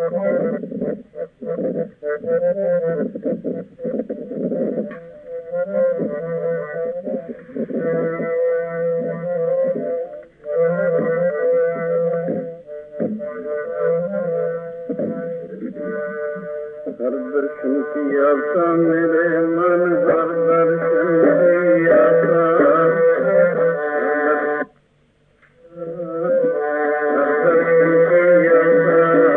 हर दर्शन की आशा मेरे मन, हर दर्शन की आशा, हर दर्शन की आशा।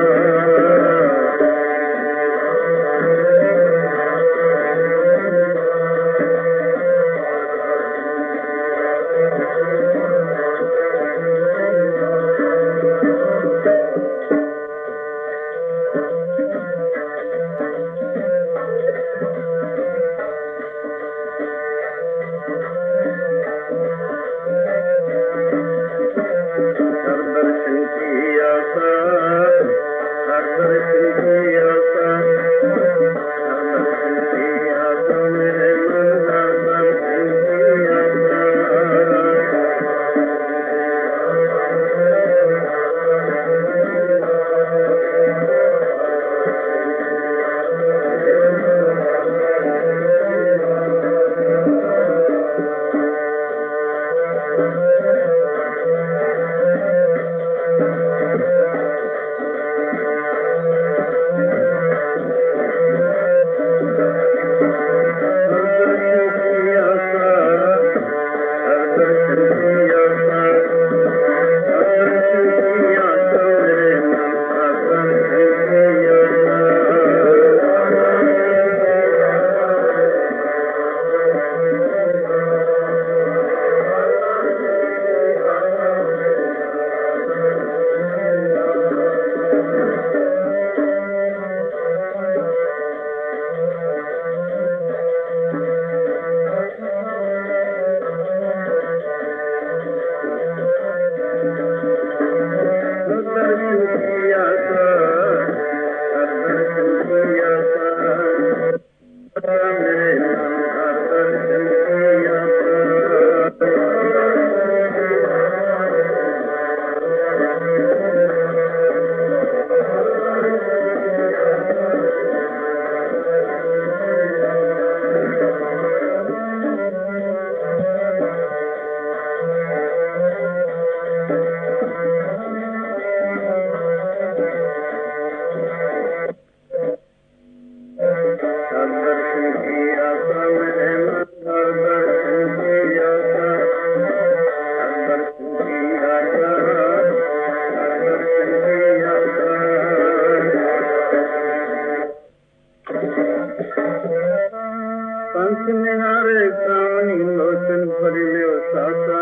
पंच निहारे कामनी लोचन भरिले सासा,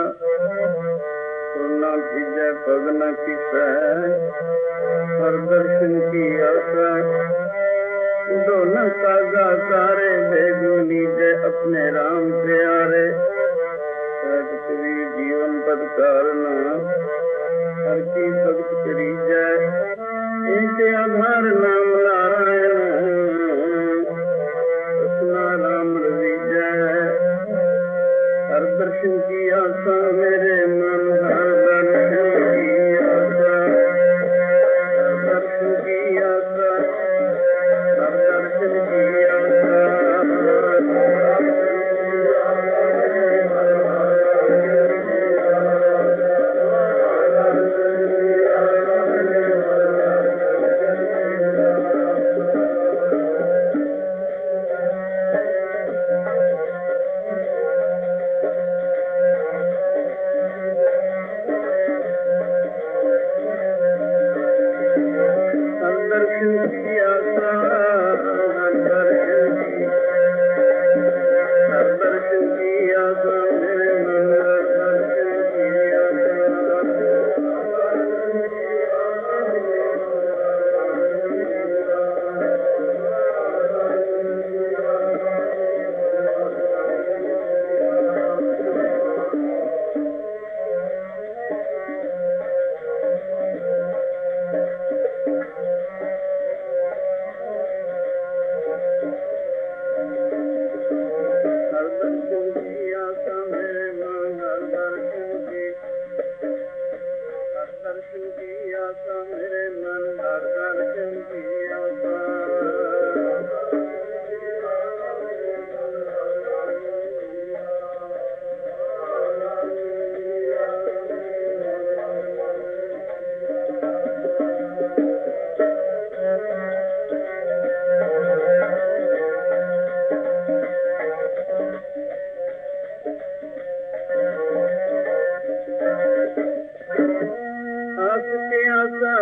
सोना भीजे पगना की हर दर्शन की आशा। दोनों सागा तारे बेगुनी जय अपने राम प्यारे, कभी जीवन पद कारना हर की भक्त करी जाए। एक आधार नाम नारायण, राम रवि जय। हर दर्शन की आशा मेरे मन, हर दर्शन की आशा, हर दर्शन की आशा, हर दर्शन की आशा। दर्शन की आशा मेरे मन, हर दर्शन की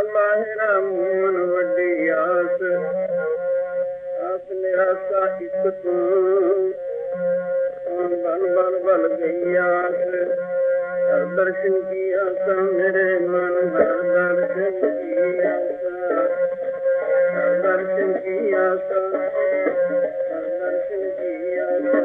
ਲਾਹਿਰਾ ਮੂਨ ਵੱਡੀ ਆਸ ਆਸ ਨਿਰਾਸਾ ਇੱਕ ਤੂੰ ਬਨ ਬਨ ਬਲ ਗਈ ਆਸ ਹਰ ਦਰਸ਼ਨ ਕੀ ਆਸਾ ਮੇਰੇ ਮਨ ਹਰ ਦਰਸ਼ਨ ਕੀ ਆਸਾ ਹਰ ਦਰਸ਼ਨ ਕੀ ਆਸਾ ਹਰ ਦਰਸ਼ਨ ਕੀ ਆਸਾ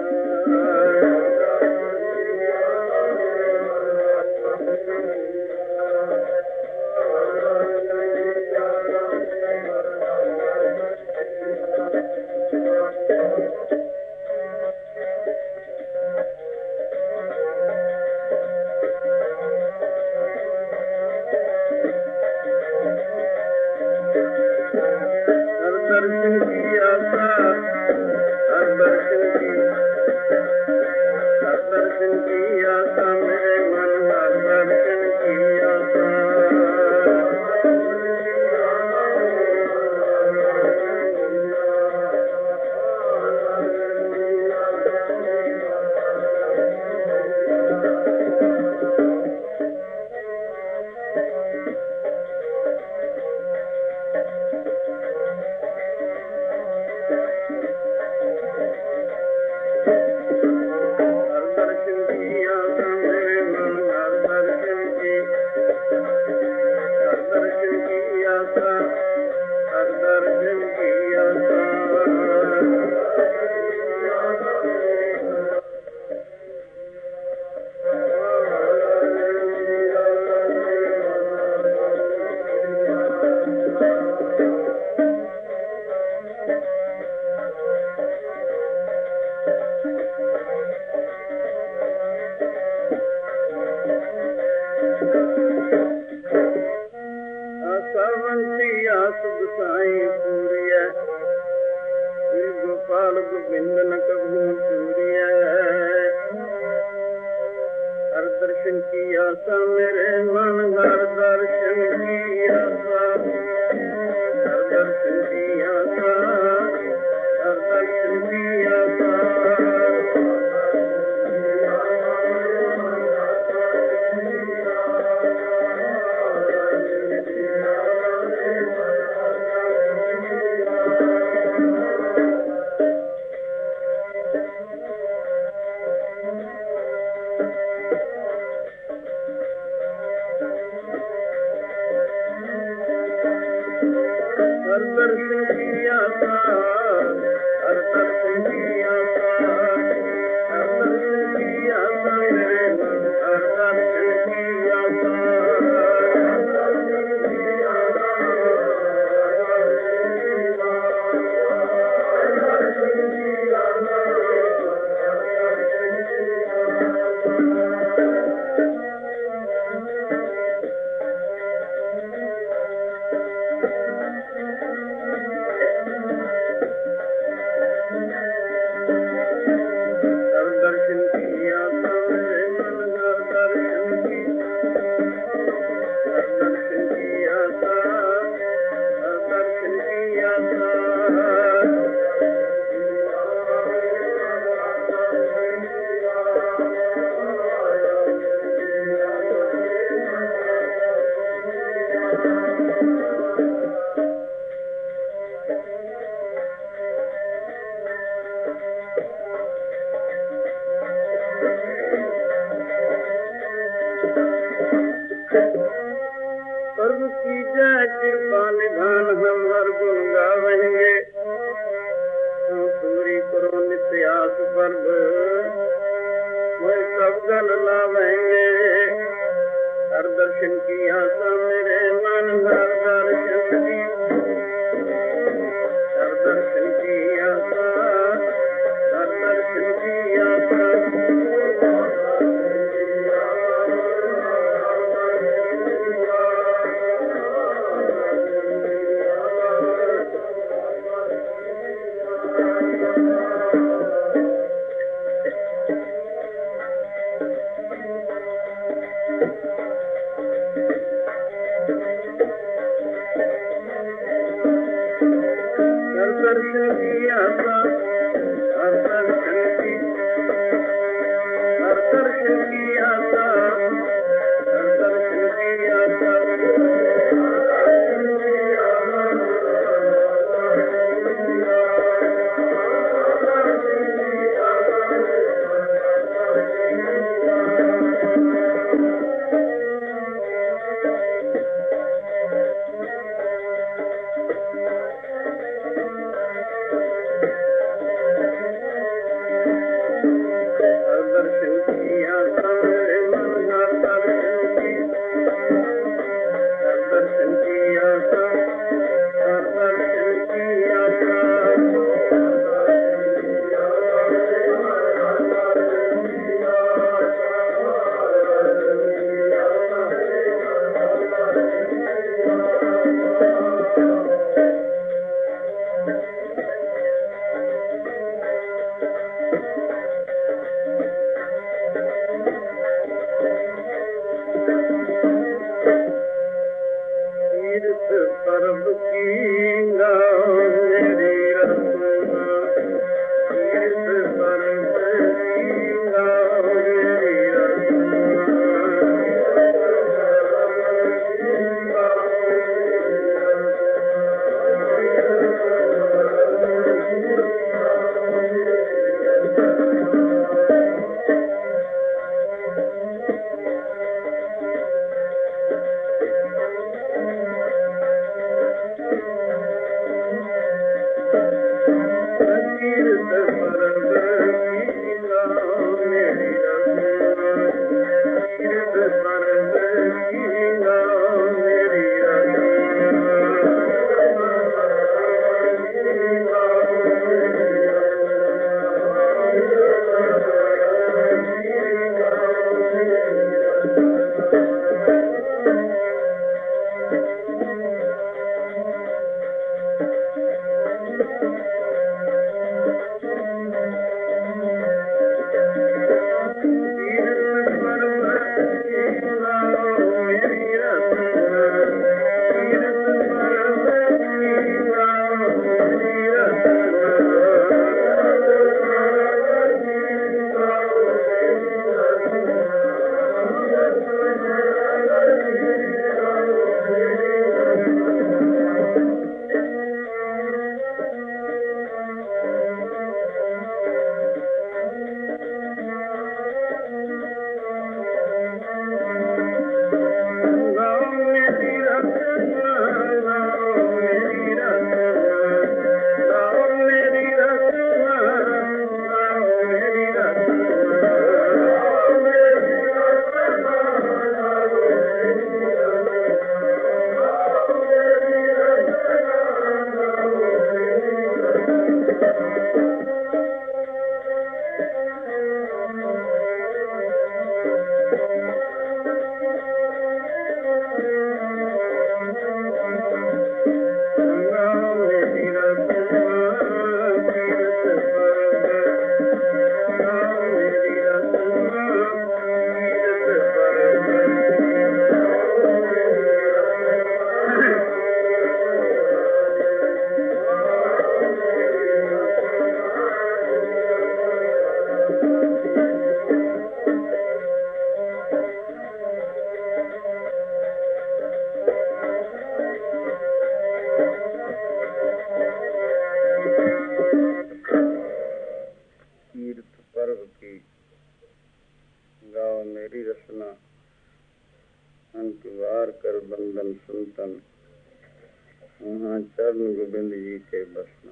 गाओ मेरी रचना, अंक वार कर बंधन सुनतन, वहाँ चरण गोबिंद जी के बसना।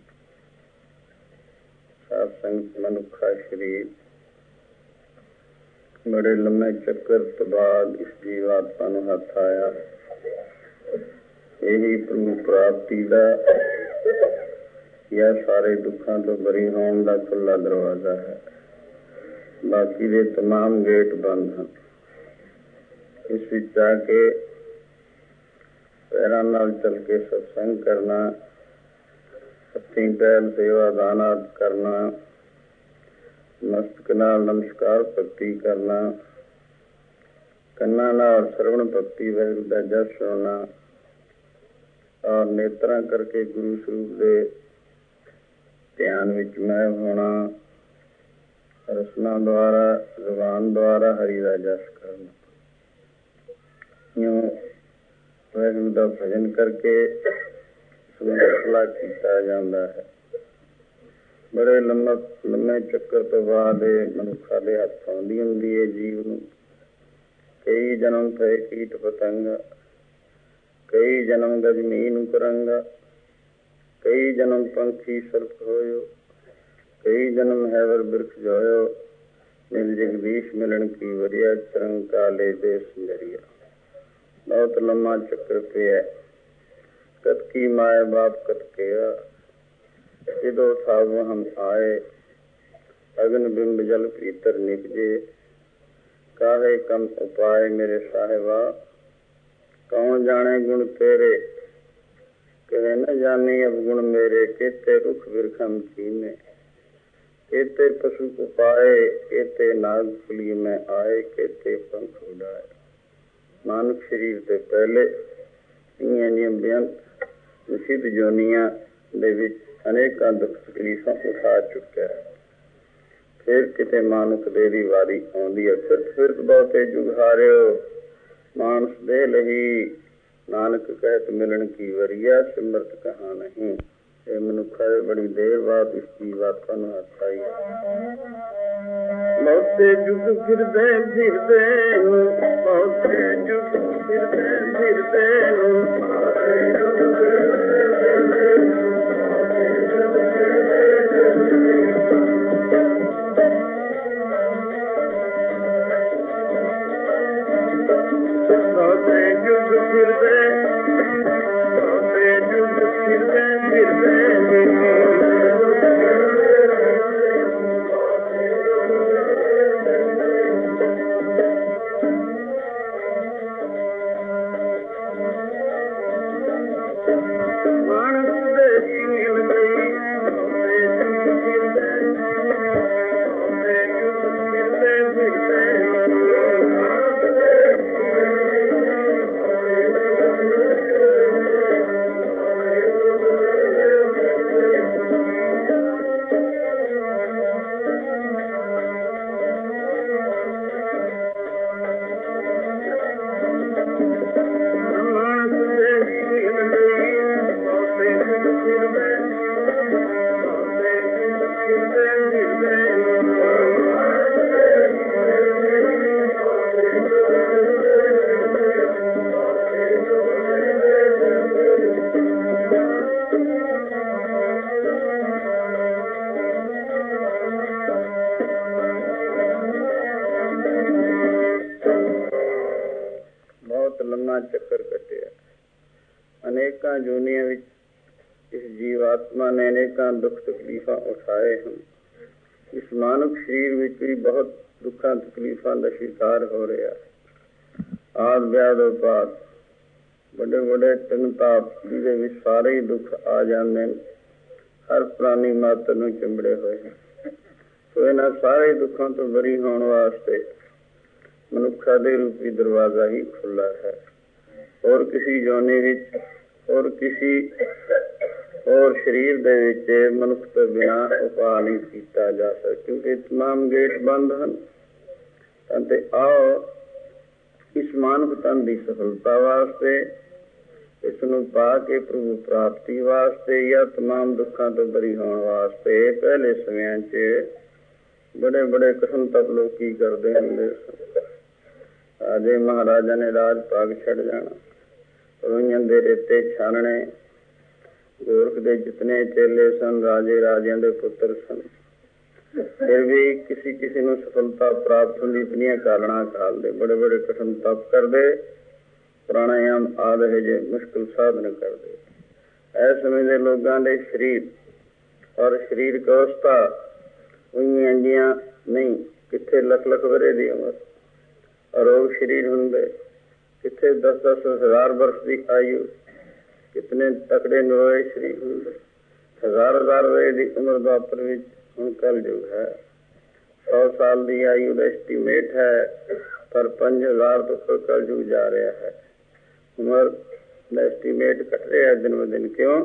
साध संगत मनुखा शरीर बड़े लम्बे ਚੱਕਰ ਤੋਂ ਬਾਅਦ ਇਸ ਜੀਵਾਤਮਾ ਨੂੰ ਹੱਥ ਆਇਆ। ਇਹੀ ਪ੍ਰਭੂ ਪ੍ਰਾਪਤੀ ਦਾ ਜਾਂ ਸਾਰੇ ਦੁੱਖਾਂ ਤੋਂ ਬਰੀ ਹੋਣ ਦਾ ਖੁੱਲ੍ਹਾ ਦਰਵਾਜ਼ਾ ਹੈ। ਬਾਕੀ ਦੇ ਤਮਾਮ ਗੇਟ ਬੰਦ ਹਨ। ਇਸ ਵਿੱਚ ਆ ਕੇ ਪੈਰਾਂ ਨਾਲ ਚੱਲ ਕੇ ਸਤਸੰਗ ਕਰਨਾ, ਹੱਥੀਂ ਪੈਰ ਸੇਵਾ ਦਾਨ ਆਦਿ ਕਰਨਾ, ਮਸਤਕ ਨਾਲ ਨਮਸਕਾਰ ਭਗਤੀ ਕਰਨਾ, ਕੰਨਾਂ ਨਾਲ ਸਰਵਣ ਭਗਤੀ ਵਾਹਿਗੁਰੂ ਦਾ ਜਸ ਸੁਣਨਾ ਔਰ ਨੇਤਰਾਂ ਕਰਕੇ ਗੁਰੂ ਸਰੂਪ ਦੇ ਧਿਆਨ ਵਿੱਚ ਮੈਂ ਹੋਣਾ, ਰਸਨਾ ਦੁਆਰਾ ਜ਼ੁਬਾਨ ਦੁਆਰਾ ਹਰੀ ਦਾ ਜਸ ਕਰਨਾ। ਇਉਂ ਵਾਹਿਗੁਰੂ ਦਾ ਭਜਨ ਕਰਕੇ ਸੁਖਲਾ ਕੀਤਾ ਜਾਂਦਾ ਹੈ। ਬੜੇ ਲੰਮੇ ਚੱਕਰ ਤੋਂ ਬਾਅਦ ਮਨੁੱਖਾਂ ਦੇ ਹੱਥ ਆਉਂਦੀ ਹੁੰਦੀ ਹੈ ਜੀਵ ਨੂੰ। ਕਈ ਜਨਮ ਪਏ ਕੀਟ ਪਤੰਗ, ਕਈ ਜਨਮ ਗਜਨੀ ਨੂੰ ਕਰੰਗਾ, ਕਈ ਜਨਮ ਪੰਖੀ ਸਰਪ ਹੋਇਓ, ਕਈ ਜਨਮ ਹੈਵਰ ਬਿਰਖ ਜੋਇਓ, ਮਿਲ ਜਗਦੀਸ਼ ਮਿਲਣ ਕੀ ਵਰਿਆ, ਚਰਨ ਕਾਲੇ ਦੇ ਸੁੰਦਰੀਆ। ਬਹੁਤ ਲੰਮਾ ਚੱਕਰ ਪਿਆ। ਕਤ ਕੀ ਮਾਏ ਬਾਪ ਕਤ ਕਿਆ, ਜਦੋਂ ਸਾਬ ਹਮ ਆਏ, ਅਗਨ ਬਿੰਬ ਜਲ ਭੀਤਰ ਨਿਪਜੇ, ਕਾਹੇ ਕਮ ਉਪਾਏ ਮੇਰੇ ਸਾਹਿਬਾ, ਕੌਣ ਜਾਣੇ ਗੁਣ ਤੇਰੇ, ਕਹੇ ਨ ਜਾਨੀ ਅਵਗੁਣ ਮੇਰੇ, ਕੇਤੇ ਰੁਖ ਬਿਰਖਮ ਕੀਨੇ, ਕੇਤੇ ਪਸ਼ੂ ਉਪਾਏ, ਕੇਤੇ ਨਾਗ ਫੁਲੀ ਮੈਂ ਆਏ, ਕੇਤੇ ਪੰਖ ਉਡਾਏ। ਮਾਨਵ ਸਰੀਰ ਦੇ ਪਹਿਲੇ ਇੰਨੀਆਂ ਬੇਅੰਤ ਨਿਸ਼ਿਧ ਜੋਨੀਆਂ ਦੇ ਵਿੱਚ ਅਨੇਕਾਂ ਦੁੱਖ ਤਕਲੀਫਾਂ ਉਠਾ ਚੁੱਕਿਆ ਹੈ। ਫਿਰ ਕਿਤੇ ਮਾਨੁਖ ਦੇ ਦੀ ਵਾਰੀ ਆਉਂਦੀ ਹੈ। ਫਿਰਤ ਬਹੁਤੇ ਜੁਗ ਹਾਰਿਓ, ਮਾਨਸ ਦੇ ਲਈ ਨਾਨਕ ਕਹਿਤ ਮਿਲਣ ਕੀ ਵਰੀਆ, ਸਿਮਰਤ ਕਹਾ ਨਹੀਂ। ਇਹ ਮਨੁੱਖਾਂ ਦੇ ਬੜੀ ਦੇਰ ਬਾਅਦ ਇਸ ਜੀਵਾਤਮਾ ਨੂੰ ਹੱਥ ਆਈ ਹੈ। ਬਹੁਤੇ ਜੁਗ ਫਿਰਦੇ ਫਿਰਦੇ ਨੂੰ, ਬਹੁਤੇ ਜੁਗ ਫਿਰਦੇ ਫਿਰਦੇ ਨੂੰ, ਚੱਕਰ ਕੱਟਿਆ। ਅਨੇਕਾਂ ਜੂਨੀਆਂ ਵਿੱਚ ਇਸ ਜੀਵਾਤਮਾ ਨੇ ਅਨੇਕਾਂ ਦੁੱਖ ਤਕਲੀਫਾਂ ਉਠਾਏ ਹਨ। ਇਸ ਮਾਨਵ ਸਰੀਰ ਵਿੱਚ ਵੀ ਬਹੁਤ ਦੁੱਖਾਂ ਤਕਲੀਫਾਂ ਦਾ ਸ਼ਿਕਾਰ ਹੋ ਰਿਹਾ। ਆਦ ਵਿਆਦ ਉਪਾਦ ਵੱਡੇ ਵੱਡੇ ਤਿੰਨ ਤਾਪ ਜਿਹਦੇ ਵਿੱਚ ਸਾਰੇ ਹੀ ਦੁੱਖ ਆ ਜਾਂਦੇ ਨੇ। ਹਰ ਪ੍ਰਾਣੀ ਮਾਤਰ ਨੂੰ ਚਿੰਬੜੇ ਹੋਏ ਹਨ। ਸੋ ਇਹਨਾਂ ਸਾਰੇ ਦੁੱਖਾਂ ਤੋਂ ਬਰੀ ਹੋਣ ਵਾਸਤੇ ਮਨੁੱਖਾਂ ਦੇ ਰੂਪੀ ਦਰਵਾਜ਼ਾ ਹੀ ਖੁੱਲ੍ਹਾ ਹੈ। ਹੋਰ ਕਿਸੇ ਜੋਨੀ ਵਿੱਚ, ਹੋਰ ਕਿਸੇ ਹੋਰ ਸਰੀਰ ਦੇ ਵਿੱਚ ਮਨੁੱਖ ਤੋਂ ਬਿਨਾਂ ਉਪਾਅ ਨਹੀਂ ਕੀਤਾ ਜਾ ਸਕਦਾ, ਕਿਉਂਕਿ ਤਮਾਮ ਗੇਟ ਬੰਦ ਹਨ। ਅਤੇ ਆਓ ਇਸ ਮਾਨਵ ਤਨ ਦੀ ਸਫਲਤਾ ਵਾਸਤੇ, ਇਸ ਨੂੰ ਪਾ ਕੇ ਪ੍ਰਭੂ ਪ੍ਰਾਪਤੀ ਵਾਸਤੇ ਜਾਂ ਤਮਾਮ ਦੁੱਖਾਂ ਤੋਂ ਬਰੀ ਹੋਣ ਵਾਸਤੇ ਪਹਿਲੇ ਸਮਿਆਂ 'ਚ ਬੜੇ ਬੜੇ ਕਿਸਮ ਤੱਕ ਲੋਕ ਕੀ ਕਰਦੇ ਹੁੰਦੇ ਸਨ। ਰਾਜੇ ਮਹਾਰਾਜਾ ਨੇ ਰਾਜ ਭਾਗ ਛੱਡ ਜਾਣਾ। ਰੋਈਆਂ ਦੇ ਰੇਤੇ ਛਾਨਣੇ। ਗੋਰਖ ਦੇ ਜਿਤਨੇ ਚੇਲੇ ਸਨ ਰਾਜੇ ਰਾਜਿਆਂ ਦੇ ਪੁੱਤਰ ਸਨ। ਫਿਰ ਵੀ ਕਿਸੇ ਨੂੰ ਸਫਲਤਾ ਪ੍ਰਾਪਤ ਹੁੰਦੀ ਇਤਨੀਆਂ ਕਾਲਣਾ ਕਾਲਦੇ, ਬੜੇ ਬੜੇ ਕਠਿਨ ਤਪ ਕਰਦੇ, ਪ੍ਰਾਣਾਯਾਮ ਆਦਿ ਜੇ ਮੁਸ਼ਕਿਲ ਸਾਧਨ ਕਰਦੇ। ਇਸ ਸਮੇਂ ਦੇ ਲੋਕਾਂ ਦੇ ਸਰੀਰ ਔਰ ਸਰੀਰਕ ਅਵਸਥਾ ਉਈਆਂ ਇੰਜੀਆਂ ਨਹੀਂ, ਕਿੱਥੇ ਲੱਖ ਲੱਖ ਵਰੇ ਦੀ ਉਮਰ, ਅਰੋਗ ਸਰੀਰ ਹੁੰਦੇ, ਕਿੱਥੇ 10-10 ਹਜ਼ਾਰ ਵਰष ਦੀ ਆਯੂ, ਕਿਤਨੇ ਤਕੜੇ ਨਰੋਏ ਸਰੀਰ ਹੁੰਦੇ, ਹਜ਼ਾਰ ਵਰੇ ਦੀ ਉਮਰ ਦੁਆਪਰ ਵਿੱਚ। ਹੁਣ ਕਲਯੁਗ ਹੈ, 100 ਸਾਲ ਦੀ ਆਯੂ ਦਾ ਐਸਟੀਮੇਟ ਹੈ, ਪਰ 5000 ਤੋਂ ਉੱਪਰ ਕਲਯੁਗ ਜਾ ਰਿਹਾ ਹੈ। ਉਮਰ ਦਾ ਐਸਟੀਮੇਟ ਘਟ ਰਿਹਾ ਦਿਨ ਬ ਦਿਨ। ਕਿਉਂ?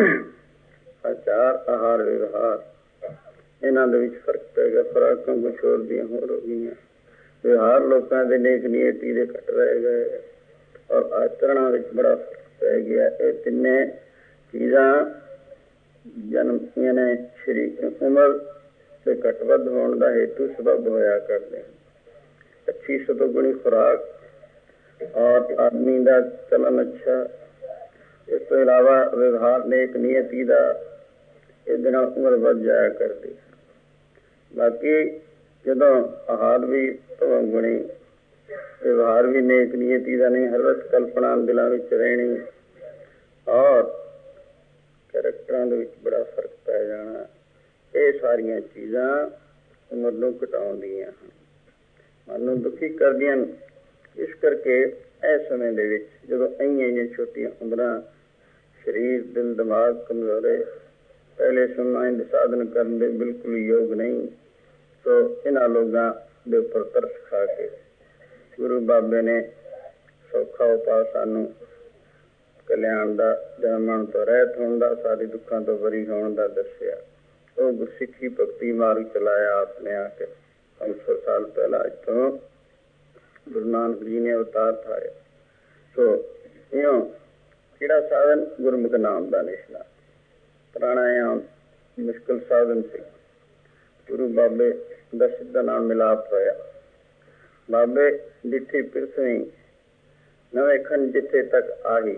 ਆਚਾਰ ਆਹਾਰ ਵਿਵਹਾਰ ਇਹਨਾਂ ਦੇ ਵਿੱਚ ਫਰਕ ਪੈ ਗਿਆ। ਖੁਰਾਕਾਂ ਕੁਛ ਹੋਰ ਦੀਆਂ ਹੋਰ ਹੋ ਗਈਆਂ। ਵਿਵਹਾਰ ਲੋਕਾਂ ਦੇ ਨੇਕ ਨੀਅਤੀ ਦੇ ਘਟ ਰਹਿ ਗਏ ਔਰ ਆਚਰਣਾਂ ਵਿੱਚ ਬੜਾ ਫਰਕ ਪੈ ਗਿਆ। ਇਹ ਤਿੰਨੇ ਚੀਜ਼ਾਂ ਜਨਮ ਨੇ ਸਰੀਰ ਉਮਰ ਦੇ ਘੱਟ ਵੱਧ ਹੋਣ ਦਾ ਹੇਤੂ ਸਬੱਬ ਹੋਇਆ ਕਰਦੇ ਹਨ। ਅੱਛੀ ਸਤੋਗੁਣੀ ਖੁਰਾਕ ਔਰ ਆਦਮੀ ਦਾ ਚਲਨ ਅੱਛਾ, ਇਸ ਤੋਂ ਇਲਾਵਾ ਵਿਵਹਾਰ ਨੇਕ ਨੀਅਤੀ ਦਾ, ਇਹਦੇ ਨਾਲ ਉਮਰ ਵੱਧ ਜਾਇਆ ਕਰਦੀ। ਬਾਕੀ ਜਦੋਂ ਆਹਾਰ ਵੀ ਗੁਣੀ, ਵਿਵਹਾਰ ਵੀ ਨੇਕ ਨੀਅਤੀ ਦਾ ਨਹੀਂ, ਹਰ ਵਕਤ ਕਲਪਨਾ ਦਿਲਾਂ ਵਿੱਚ ਰਹਿਣੀ ਔਰ ਕਰੈਕਟਰਾਂ ਦੇ ਵਿੱਚ ਬੜਾ ਫਰਕ ਪੈ ਜਾਣਾ। ਇਹ ਸਾਰੀਆਂ ਚੀਜ਼ਾਂ ਉਮਰ ਨੂੰ ਘਟਾਉਂਦੀਆਂ ਹਨ, ਮਨ ਨੂੰ ਦੁਖੀ ਕਰਦੀਆਂ ਹਨ। ਇਸ ਕਰਕੇ ਇਸ ਸਮੇਂ ਦੇ ਵਿੱਚ ਜਦੋਂ ਇੰਨੀਆਂ ਛੋਟੀਆਂ ਉਮਰਾਂ, ਸਰੀਰ ਦਿਲ ਦਿਮਾਗ ਕਮਜ਼ੋਰੇ, ਪਹਿਲੇ ਸਮਾਂ ਦੇ ਸਾਧਨ ਕਰਨ ਦੇ ਬਿਲਕੁਲ ਯੋਗ ਨਹੀਂ, ਸੋ ਇਹਨਾਂ ਲੋਕਾਂ ਦੇ ਉੱਪਰ ਤਰਸ ਖਾ ਕੇ ਗੁਰੂ ਬਾਬੇ ਨੇ ਸੌਖਾ ਉਪਾਅ ਸਾਨੂੰ ਕਲਿਆਣ ਦਾ, ਜਨਮਣ ਤੋਂ ਰਹਿਤ ਹੋਣ ਦਾ, ਸਾਰੇ ਦੁੱਖਾਂ ਤੋਂ ਬਰੀ ਹੋਣ ਦਾ ਦੱਸਿਆ। ਉਹ ਗੁਰਸਿੱਖੀ ਭਗਤੀ ਮਾਰਗ ਚਲਾਇਆ ਆਪਨੇ ਆ ਕੇ 500 ਸਾਲ ਪਹਿਲਾਂ। ਅੱਜ ਤੋਂ ਗੁਰੂ ਨਾਨਕ ਜੀ ਨੇ ਅਵਤਾਰ ਥਾਇਆ। ਸੋ ਇਉਂ ਕਿਹੜਾ ਸਾਧਨ? ਗੁਰਮੁਖ ਨਾਮ ਦਾ ਨਿਸ਼ਨਾ, ਪ੍ਰਾਣਾਯਾਮ ਮੁਸ਼ਕਿਲ ਸਾਧਨ ਸੀ। ਗੁਰੂ ਬਾਬੇ ਦਾ ਸਿੱਧਾ ਨਾਲ ਮਿਲਾਪ ਹੋਇਆ। ਬਾਬੇ ਡਿੱਠੀ ਪਿਰਸਵੀਂ ਨਵੇਂ ਖੰਡ ਜਿੱਥੇ ਤੱਕ ਆਈ,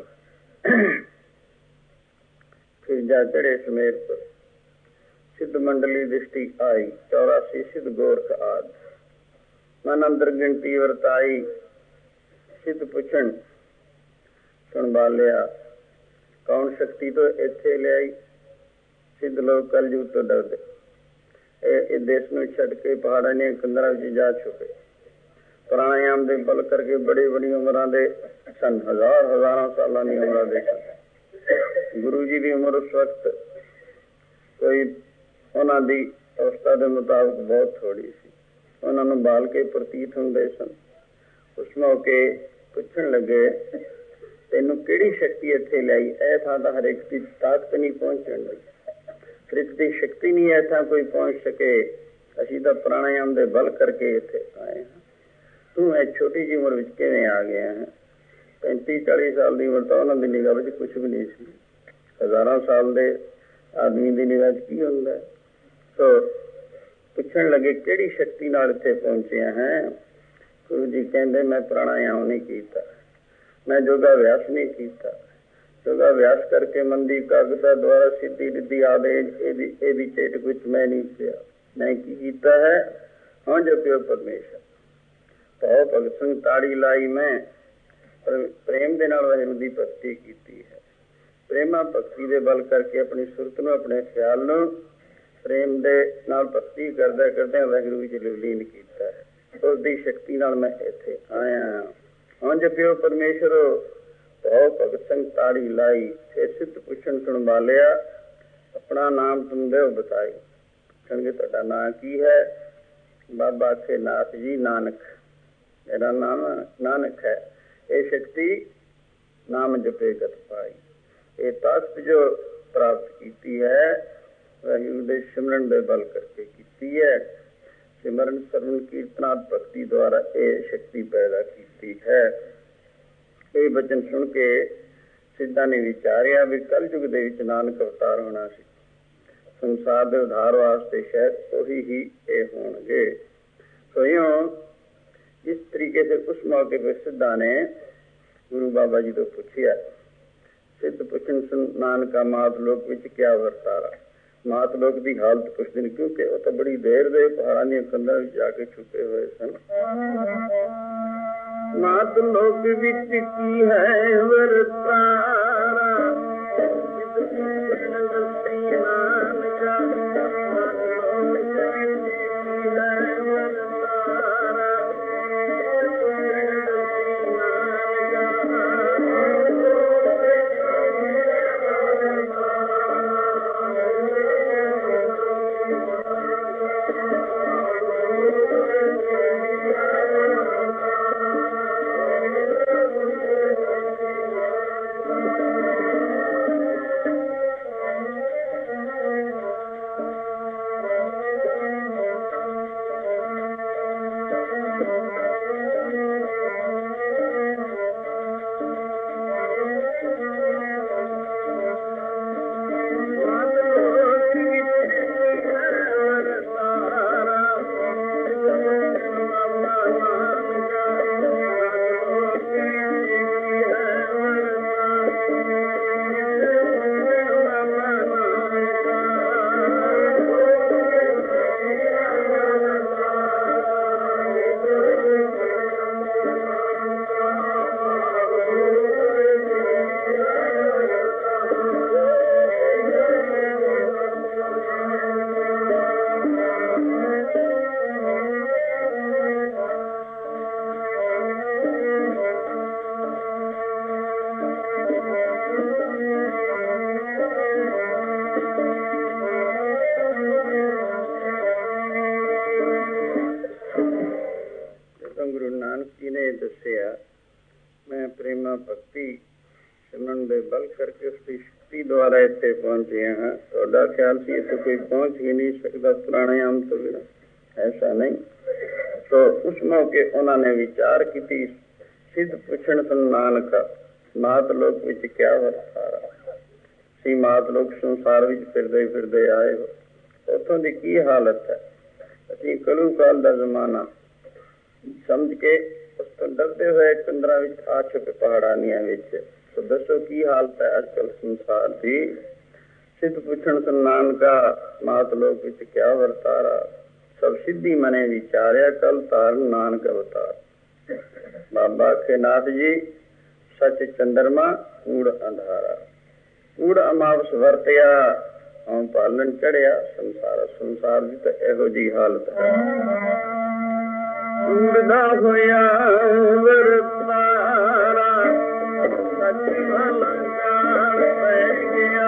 ਫਿਰ ਜਾ ਚੜੇ ਸਮੇਤ ਸਿੱਧ ਮੰਡਲੀ ਦ੍ਰਿਸ਼ਟੀ ਆਈ। 84 ਸਿੱਧ ਗੋਰਖ ਆਦਿ ਮਨ ਅੰਦਰ ਗਿਣਤੀ ਵਰਤਾਈ। ਸਿੱਧ ਪੁੱਛਣ ਸੁਣ ਬਾਲਿਆ, ਕੌਣ ਸ਼ਕਤੀ ਤੋਂ ਇੱਥੇ ਲਿਆਈ? ਸਿੱਧ ਲੋਕ ਕਲਯੁਗ ਤੋਂ ਡਰਦੇ, ਇਹ ਦੇਸ਼ ਨੂੰ ਛੱਡ ਕੇ ਪਹਾੜਾਂ ਦੀਆਂ ਕੰਦਰਾਂ ਵਿੱਚ ਜਾ ਛੁਪੇ। ਪ੍ਰਾਣਾਯਾਮ ਦੇ ਬਲ ਕਰਕੇ ਬੜੀ ਬੜੀ ਉਮਰਾਂ ਦੇ ਸਨ, ਹਜ਼ਾਰਾਂ ਸਾਲਾਂ ਦੀ ਉਮਰਾਂ ਦੇ ਸਨ। ਗੁਰੂ ਜੀ ਦੀ ਉਮਰ ਉਸ ਵਕਤ ਕੋਈ ਉਹਨਾਂ ਦੀ ਅਵਸਥਾ ਦੇ ਮੁਤਾਬਕ ਬਹੁਤ ਥੋੜੀ ਸੀ। ਉਹਨਾਂ ਨੂੰ ਬਾਲ ਕੇ ਪ੍ਰਤੀਤ ਹੁੰਦੇ ਸਨ। ਉਸ ਮੌਕੇ ਪੁੱਛਣ ਲੱਗੇ, ਤੈਨੂੰ ਕਿਹੜੀ ਸ਼ਕਤੀ ਇੱਥੇ ਲਿਆਈ? ਇਹ ਥਾਂ ਤਾਂ ਹਰੇਕ ਦੀ ਤਾਕਤ ਨਹੀਂ ਪਹੁੰਚਣ ਦੀ, ਹਰੇਕ ਦੀ ਸ਼ਕਤੀ ਨਹੀਂ ਇਹ ਥਾਂ ਕੋਈ ਪਹੁੰਚ ਸਕੇ। ਅਸੀਂ ਤਾਂ ਪ੍ਰਾਣਾਯਾਮ ਦੇ ਬਲ ਕਰਕੇ ਇੱਥੇ ਆਏ ਹਾਂ। ਤੂੰ ਇਹ ਛੋਟੀ ਜਿਹੀ ਉਮਰ ਵਿੱਚ ਕਿਵੇਂ ਆ ਗਿਆ ਹੈ? 35-40 ਸਾਲ ਦੀ ਉਮਰ ਤਾਂ ਉਹਨਾਂ ਦੀ ਨਿਗਾਹ ਵਿੱਚ ਕੁਛ ਵੀ ਨਹੀਂ ਸੀ। ਹਜ਼ਾਰਾਂ ਸਾਲ ਦੇ ਆਦਮੀ ਦੀ ਨਿਗਾਹ ਚ ਕੀ ਹੁੰਦਾ? ਸੋ ਪੁੱਛਣ ਲੱਗੇ, ਕਿਹੜੀ ਸ਼ਕਤੀ ਨਾਲ ਇੱਥੇ ਪਹੁੰਚਿਆ ਹੈ? ਗੁਰੂ ਜੀ ਕਹਿੰਦੇ, ਮੈਂ ਪ੍ਰਾਣਾਯਾਮ ਨਹੀਂ ਕੀਤਾ, ਮੈਂ ਯੋਗਾ ਅਭਿਆਸ ਨਹੀਂ ਕੀਤਾ। ਯੋਗਾ ਅਭਿਆਸ ਕਰਕੇ ਮਨ ਦੀ ਇਕਾਗਰਤਾ ਦੁਆਰਾ ਸਿੱਧੀ ਰਿੱਧੀ ਆਦੇਸ਼ ਇਹਦੀ ਚੇਤਕ ਵਿੱਚ ਮੈਂ ਨਹੀਂ ਪਿਆ। ਮੈਂ ਕੀ ਕੀਤਾ ਹੈ? ਹਾਂ ਜਪਿਓ ਪਰਮੇਸ਼ਰ, ਭਾਵ ਭਗਤ ਸਿੰਘ ਤਾੜੀ ਲਾਈ। ਮੈਂ ਪ੍ਰੇਮ ਦੇ ਨਾਲ ਵਾਹਿਗੁਰੂ ਦੀ ਭਗਤੀ ਕੀਤੀ ਹੈ। ਪ੍ਰੇਮਾ ਭਗਤੀ ਦੇ ਬਲ ਕਰਕੇ ਆਪਣੀ ਸੁਰਤ ਨੂੰ, ਆਪਣੇ ਖਿਆਲ ਨੂੰ ਪ੍ਰੇਮ ਦੇ ਨਾਲ ਭਗਤੀ ਕਰਦਿਆਂ ਕਰਦਿਆਂ ਵਾਹਿਗੁਰੂ ਵਿੱਚ ਲੀਨ ਕੀਤਾ ਹੈ। ਉਸ ਦੀ ਸ਼ਕਤੀ ਨਾਲ ਮੈਂ ਇੱਥੇ ਆਇਆ। ਹਾਂ ਜਪਿਓ ਪਰਮੇਸ਼ਰ, ਭਾਵ ਭਗਤ ਸਿੰਘ ਤਾੜੀ ਲਾਈ। ਫਿਰ ਸਿੱਧ ਪੁੱਛਣ ਸੁਣ ਬਾਲਿਆ, ਆਪਣਾ ਨਾਮ ਤੁਮ ਦਿਓ ਬਤਾਈ। ਪੁੱਛਣਗੇ, ਤੁਹਾਡਾ ਨਾਂ ਕੀ ਹੈ? ਬਾਬਾ ਆਖੇ, ਨਾਥ ਜੀ ਨਾਨਕ, ਮੇਰਾ ਨਾਮ ਨਾਨਕ ਹੈ। ਇਹ ਸ਼ਕਤੀ ਨਾਮ ਜਪੇ ਗਤ ਪਾਈ। ਇਹ ਤਾਕਤ ਜੋ ਪ੍ਰਾਪਤ ਕੀਤੀ ਹੈ ਵਾਹਿਗੁਰੂ ਦੇ ਸਿਮਰਨ ਦੇ ਬਲ ਕਰਕੇ ਕੀਤੀ ਹੈ। ਸਿਮਰਨ ਸਰਵਣ ਕੀਰਤਨਾਤ ਭਗਤੀ ਦੁਆਰਾ ਇਹ ਸ਼ਕਤੀ ਪੈਦਾ ਕੀਤੀ ਹੈ। ਇਹ ਬਚਨ ਸੁਣ ਕੇ ਸਿੱਧਾਂ ਨੇ ਵਿਚਾਰਿਆ ਵੀ ਕਲਯੁਗ ਦੇ ਵਿੱਚ ਨਾਨਕ ਅਵਤਾਰ ਹੋਣਾ ਸੀ। ਸੰਸਾਰ ਦੇ ਉਧਾਰ ਵਾਸਤੇ ਸ਼ਾਇਦ ਉਹੀ ਹੀ ਇਹ ਹੋਣਗੇ। ਸੋ ਇਉਂ ਇਸ ਤਰੀਕੇ के फिर उस मौके पर सिद्धा ने गुरु बाबा जी तो पूछिया, सिद्ध पुछन सुन नानका मात लोक विच क्या वरतारा। मात लोक की हालत पुछते हैं, क्योंकि वो तो बड़ी देर दे पहाड़ां दी कंधां विच जाके छुपे हुए सन। मात लोक विच की है वरतारा, पहुंचे हैं। थोड़ा ख्याल से तो कोई पहुंच ही नहीं सकता प्राणायाम तो बिना, ऐसा नहीं। तो उस मौके उन्होंने विचार की थी, सिद्ध पुछण सुन नानका मात लोक विच क्या वरतारा। सी मात लोक संसार विच फिरदे फिरदे आए हो, उतों की की हालत है। असी कलू काल का जमाना समझ के उस तो डरते हुए कंदरा विच आ छुपे पहाड़ानिया विच। तो दसो की हालत है आजकल संसार की। सिद्ध पुछण सुन नानका मात लोक विच क्या वरतारा। सब सिद्धि मने विचार्या कल तार नानक अवतार। बाबा के नाथ जी सच चंद्रमा कूड़ अंधारा। कूड़ अमावस वरतिया हम पालन चढ़िया संसार। संसार की तो एहो जी हालत है। कूड़ दा होया वरतारा, सच अलंकार पै गया।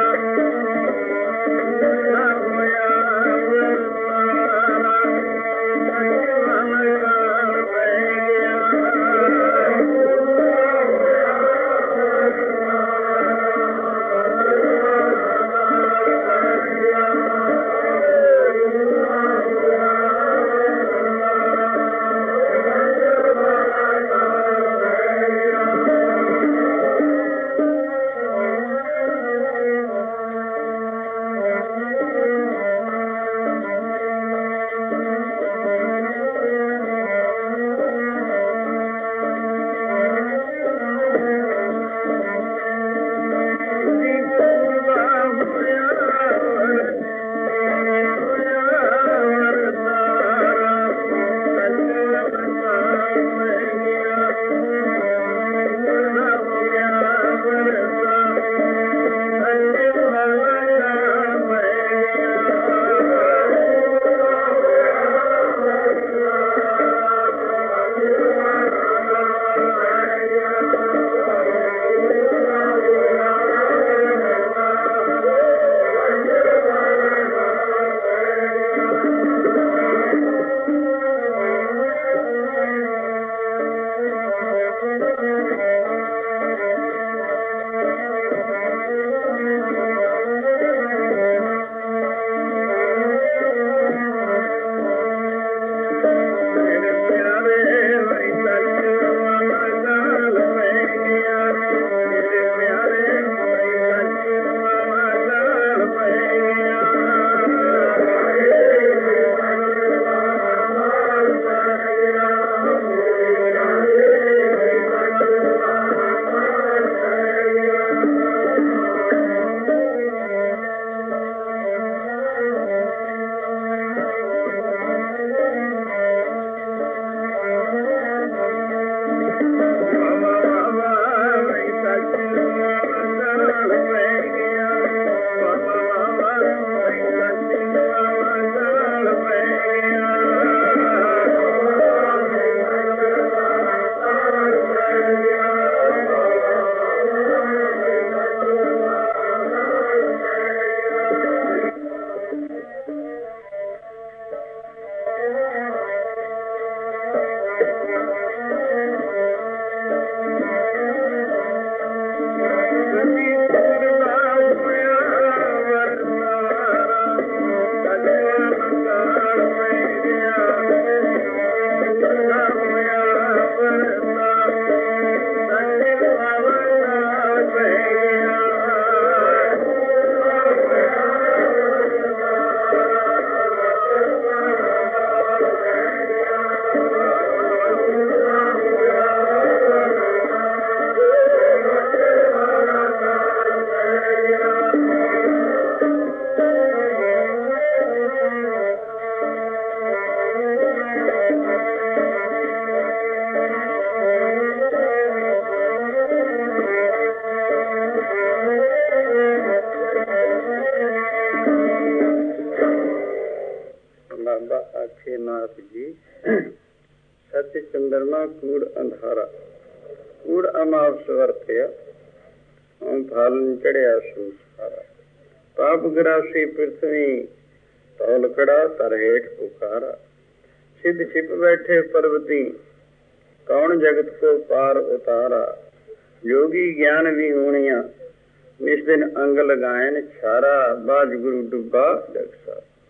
ਸੋਨਾ ਕੂੜ ਅੰਧਾਰਾ, ਕੂੜ ਅਮਾਵਸ ਵਰਤਿਆ, ਹਉ ਫਾਲਨ ਚੜਿਆ ਸੰਸਾਰਾ। ਪਾਪ ਗਰਾਸੀ ਪ੍ਰਿਥਵੀ, ਤੌਲ ਕੜਾ ਤਰ ਹੇਠ ਪੁਕਾਰਾ। ਸਿੱਧ ਛਿਪ ਬੈਠੇ ਪਰਵਤੀ, ਕੌਣ ਜਗਤ ਕੋ ਪਾਰ ਉਤਾਰਾ। योगी ज्ञान भी होनिया, इस दिन अंग लगायन छारा। बाज गुरु डुब्बा जगसा।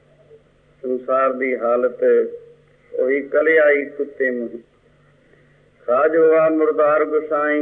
संसार दी हालत ओही कलियाई कुत्ते मुँह। खाज हुआ मुरदार गुसाई,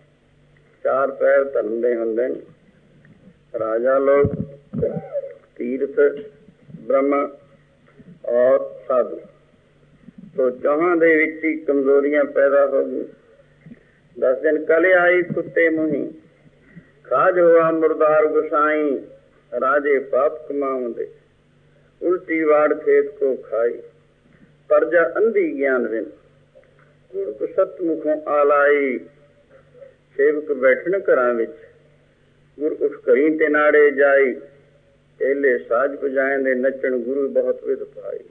चार पैर धर्म दे हुंदे ने। राजा लोग, तीर्थ, ब्रह्म और साधु, तो चौहां दे विच ही कमजोरियां पैदा हो गई। 10 दिन कल आई कुत्ते मुही, खाज हुआ मुरदार गुसाई। राजे पाप कमाऊंदे, उल्टी वाड़ खेत को खाई। प्रजा अंधी ज्ञान बिन, गुरु सत मुखों आलाई। सेवक बैठन घरां विच, गुरु उठ घरी ते नाड़े जाई। एले साज बजाएं दे नचण, गुरु बहुत विध पाई।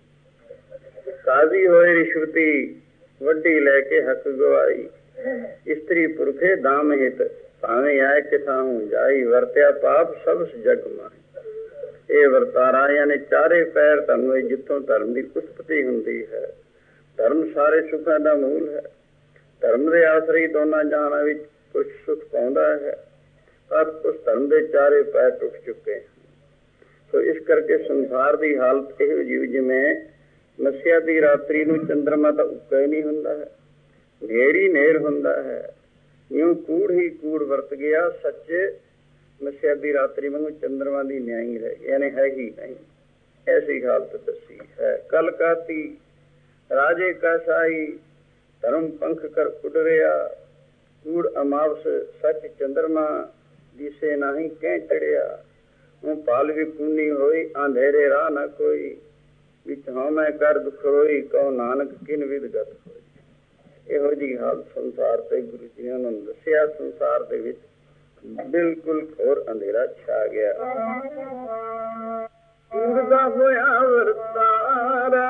काजी होए रिश्वती, वड्डी लैके हक गवाई। स्त्री पुरखे दाम हित, भावें आए किथां जाई। वरत्या पाप सब जग माई। ਇਹ ਵਰਤਾਰਾ ਯਾਨੀ ਚਾਰੇ ਪੈਰ ਧਰਮ ਵਿੱਚ, ਜਿੱਥੋਂ ਧਰਮ ਦੀ ਉਤਪਤੀ ਹੁੰਦੀ ਹੈ। ਧਰਮ ਸਾਰੇ ਸੁੱਖਾਂ ਦਾ ਮੂਲ ਹੈ। ਧਰਮ ਦੇ ਆਸਰੇ ਦੋਨਾਂ ਜਹਾਨਾਂ ਵਿੱਚ ਕੁਝ ਸੁੱਖ ਪਾਉਂਦਾ ਹੈ, ਪਰ ਉਸ ਧਰਮ ਦੇ ਚਾਰੇ ਪੈਰ ਟੁੱਟ ਚੁੱਕੇ ਹਨ। ਸੋ ਇਸ ਕਰਕੇ ਸੰਸਾਰ ਦੀ ਹਾਲਤ ਇਹੋ ਜਿਹੀ, ਜਿਵੇਂ ਮੱਸਿਆ ਦੀ ਰਾਤਰੀ ਨੂੰ ਚੰਦਰਮਾ ਤਾਂ ਉੱਕਾ ਹੀ ਨਹੀਂ ਹੁੰਦਾ ਹੈ, ਨੇਰ ਹੀ ਨੇਰ ਹੁੰਦਾ ਹੈ। ਇਉਂ ਕੂੜ ਹੀ ਕੂੜ ਵਰਤ ਗਿਆ। ਸੱਚੇ ਮੱਸਿਆ ਦੀ ਰਾਤਰੀ ਵਾਂਗੂ ਚੰਦਰਮਾ ਦੀ ਨਿਆਈ ਰਹਿ ਗਈ, ਯਾਨੀ ਹੈ ਹੀ ਨਹੀਂ। ਐਸੀ ਹਾਲਤ ਦੱਸੀ ਹੈ। ਕਲ ਕਾਤੀ ਰਾਜੇ ਕਾ ਸਾਈ, ਧਰਮ ਪੰਖ ਕਰ ਉੱਡ ਰਿਹਾ। ਕੂੜ ਅਮਾਵਸ ਸੱਚ ਚੰਦਰਮਾ, ਦਿਸੇ ਨਹੀਂ ਕਹਿ ਚੜਿਆ। ਉਹ ਪਾਲ ਵੀ ਕੂਨੀ ਹੋਈ, ਅੰਧੇਰੇ ਰਾਹ ਨਾ ਕੋਈ। ਵਿੱਚ ਹਾਂ ਮੈਂ ਕਰ ਦੁਖ ਰੋਈ, ਕਹੋ ਨਾਨਕ ਕਿਨ ਵਿਦ ਗਤ ਹੋਈ। ਇਹੋ ਜਿਹੀ ਹਾਲਤ ਸੰਸਾਰ ਤੇ ਗੁਰੂ ਜੀ ਨੇ ਉਹਨਾਂ ਨੂੰ ਦੱਸਿਆ। ਸੰਸਾਰ ਦੇ ਵਿੱਚ ਬਿਲਕੁਲ ਘੋਰ ਅੰਧੇਰਾ ਛਾ ਗਿਆ। ਉੜਦਾ ਹੋਇਆ ਵਰਤਾਰਾ,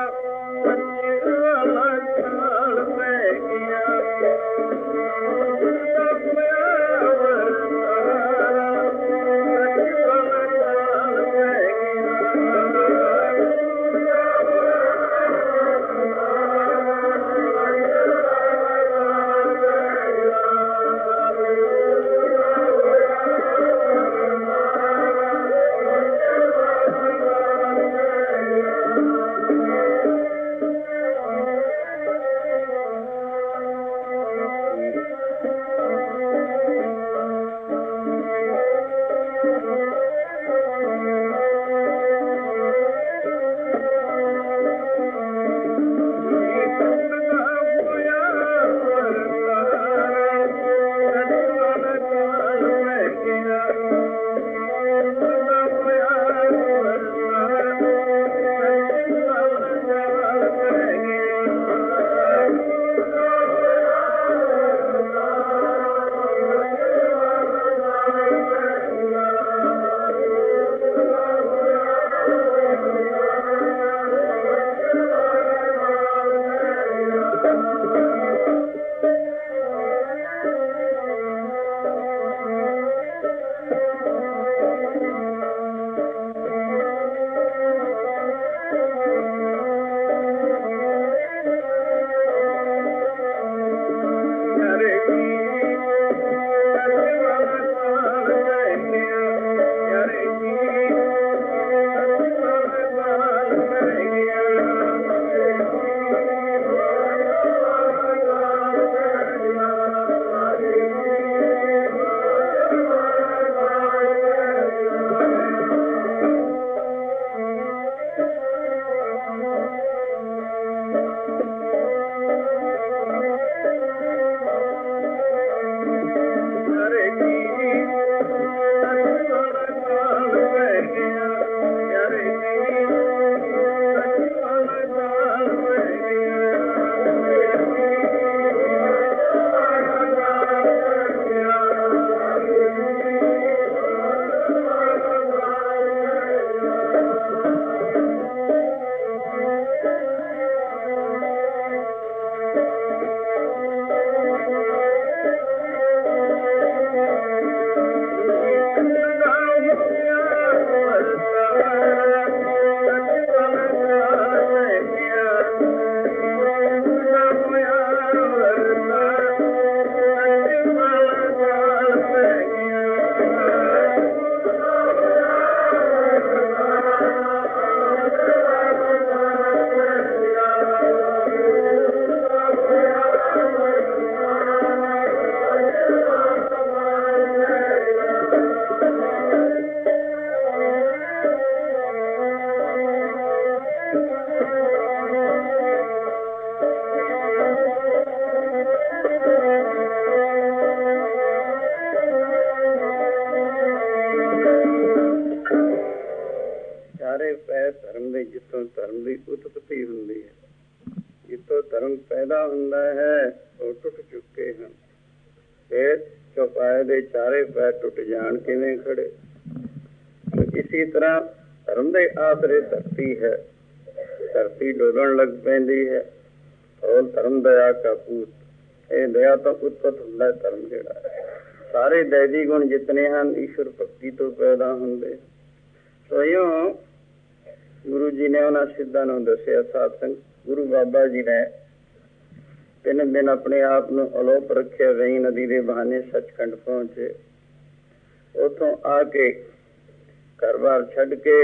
ਨੇ ਜਿੱਥੋਂ ਧਰਮ ਦੀ ਉਤਪਤੀ ਹੁੰਦੀ ਹੈ, ਜਿੱਥੋਂ ਧਰਮ ਪੈਦਾ ਹੁੰਦਾ ਹੈ, ਉਹ ਟੁੱਟ ਚੁੱਕੇ ਹਨ। ਫਿਰ ਚੌਪਾਏ ਦੇ ਚਾਰੇ ਪੈਰ ਟੁੱਟ ਜਾਣ ਕਿਵੇਂ ਖੜੇ। ਇਸੀ ਤਰ੍ਹਾਂ ਧਰਮ ਦੇ ਆਸਰੇ ਧਰਤੀ ਹੈ, ਧਰਤੀ ਡੋਲਣ ਲੱਗ ਪੈਂਦੀ ਹੈ। ਔਰ ਧਰਮ ਦਇਆ ਕਾ ਪੂਤ, ਇਹ ਦਇਆ ਤੋਂ ਉਤਪਤ ਹੁੰਦਾ ਧਰਮ ਜਿਹੜਾ ਹੈ। ਸਾਰੇ ਦੈਵੀ ਗੁਣ ਜਿਤਨੇ ਹਨ ਈਸ਼ਵਰ ਭਗਤੀ ਤੋਂ ਪੈਦਾ ਹੁੰਦੇ। ਸੋ ਇਉਂ ਗੁਰੂ ਜੀ ਨੇ ਉਹਨਾਂ ਸਿੱਧਾਂ ਨੂੰ ਦੱਸਿਆ। ਸਾਧ ਸੰਗਤ, ਗੁਰੂ ਬਾਬਾ ਜੀ ਨੇ 3 ਦਿਨ ਆਪਣੇ ਆਪ ਨੂੰ ਅਲੋਪ ਰੱਖਿਆ। ਵੇਈ ਨਦੀ ਦੇ ਬਹਾਨੇ ਸੱਚਖੰਡ ਪਹੁੰਚੇ। ਉੱਥੋਂ ਆ ਕੇ ਘਰ ਬਾਰ ਛੱਡ ਕੇ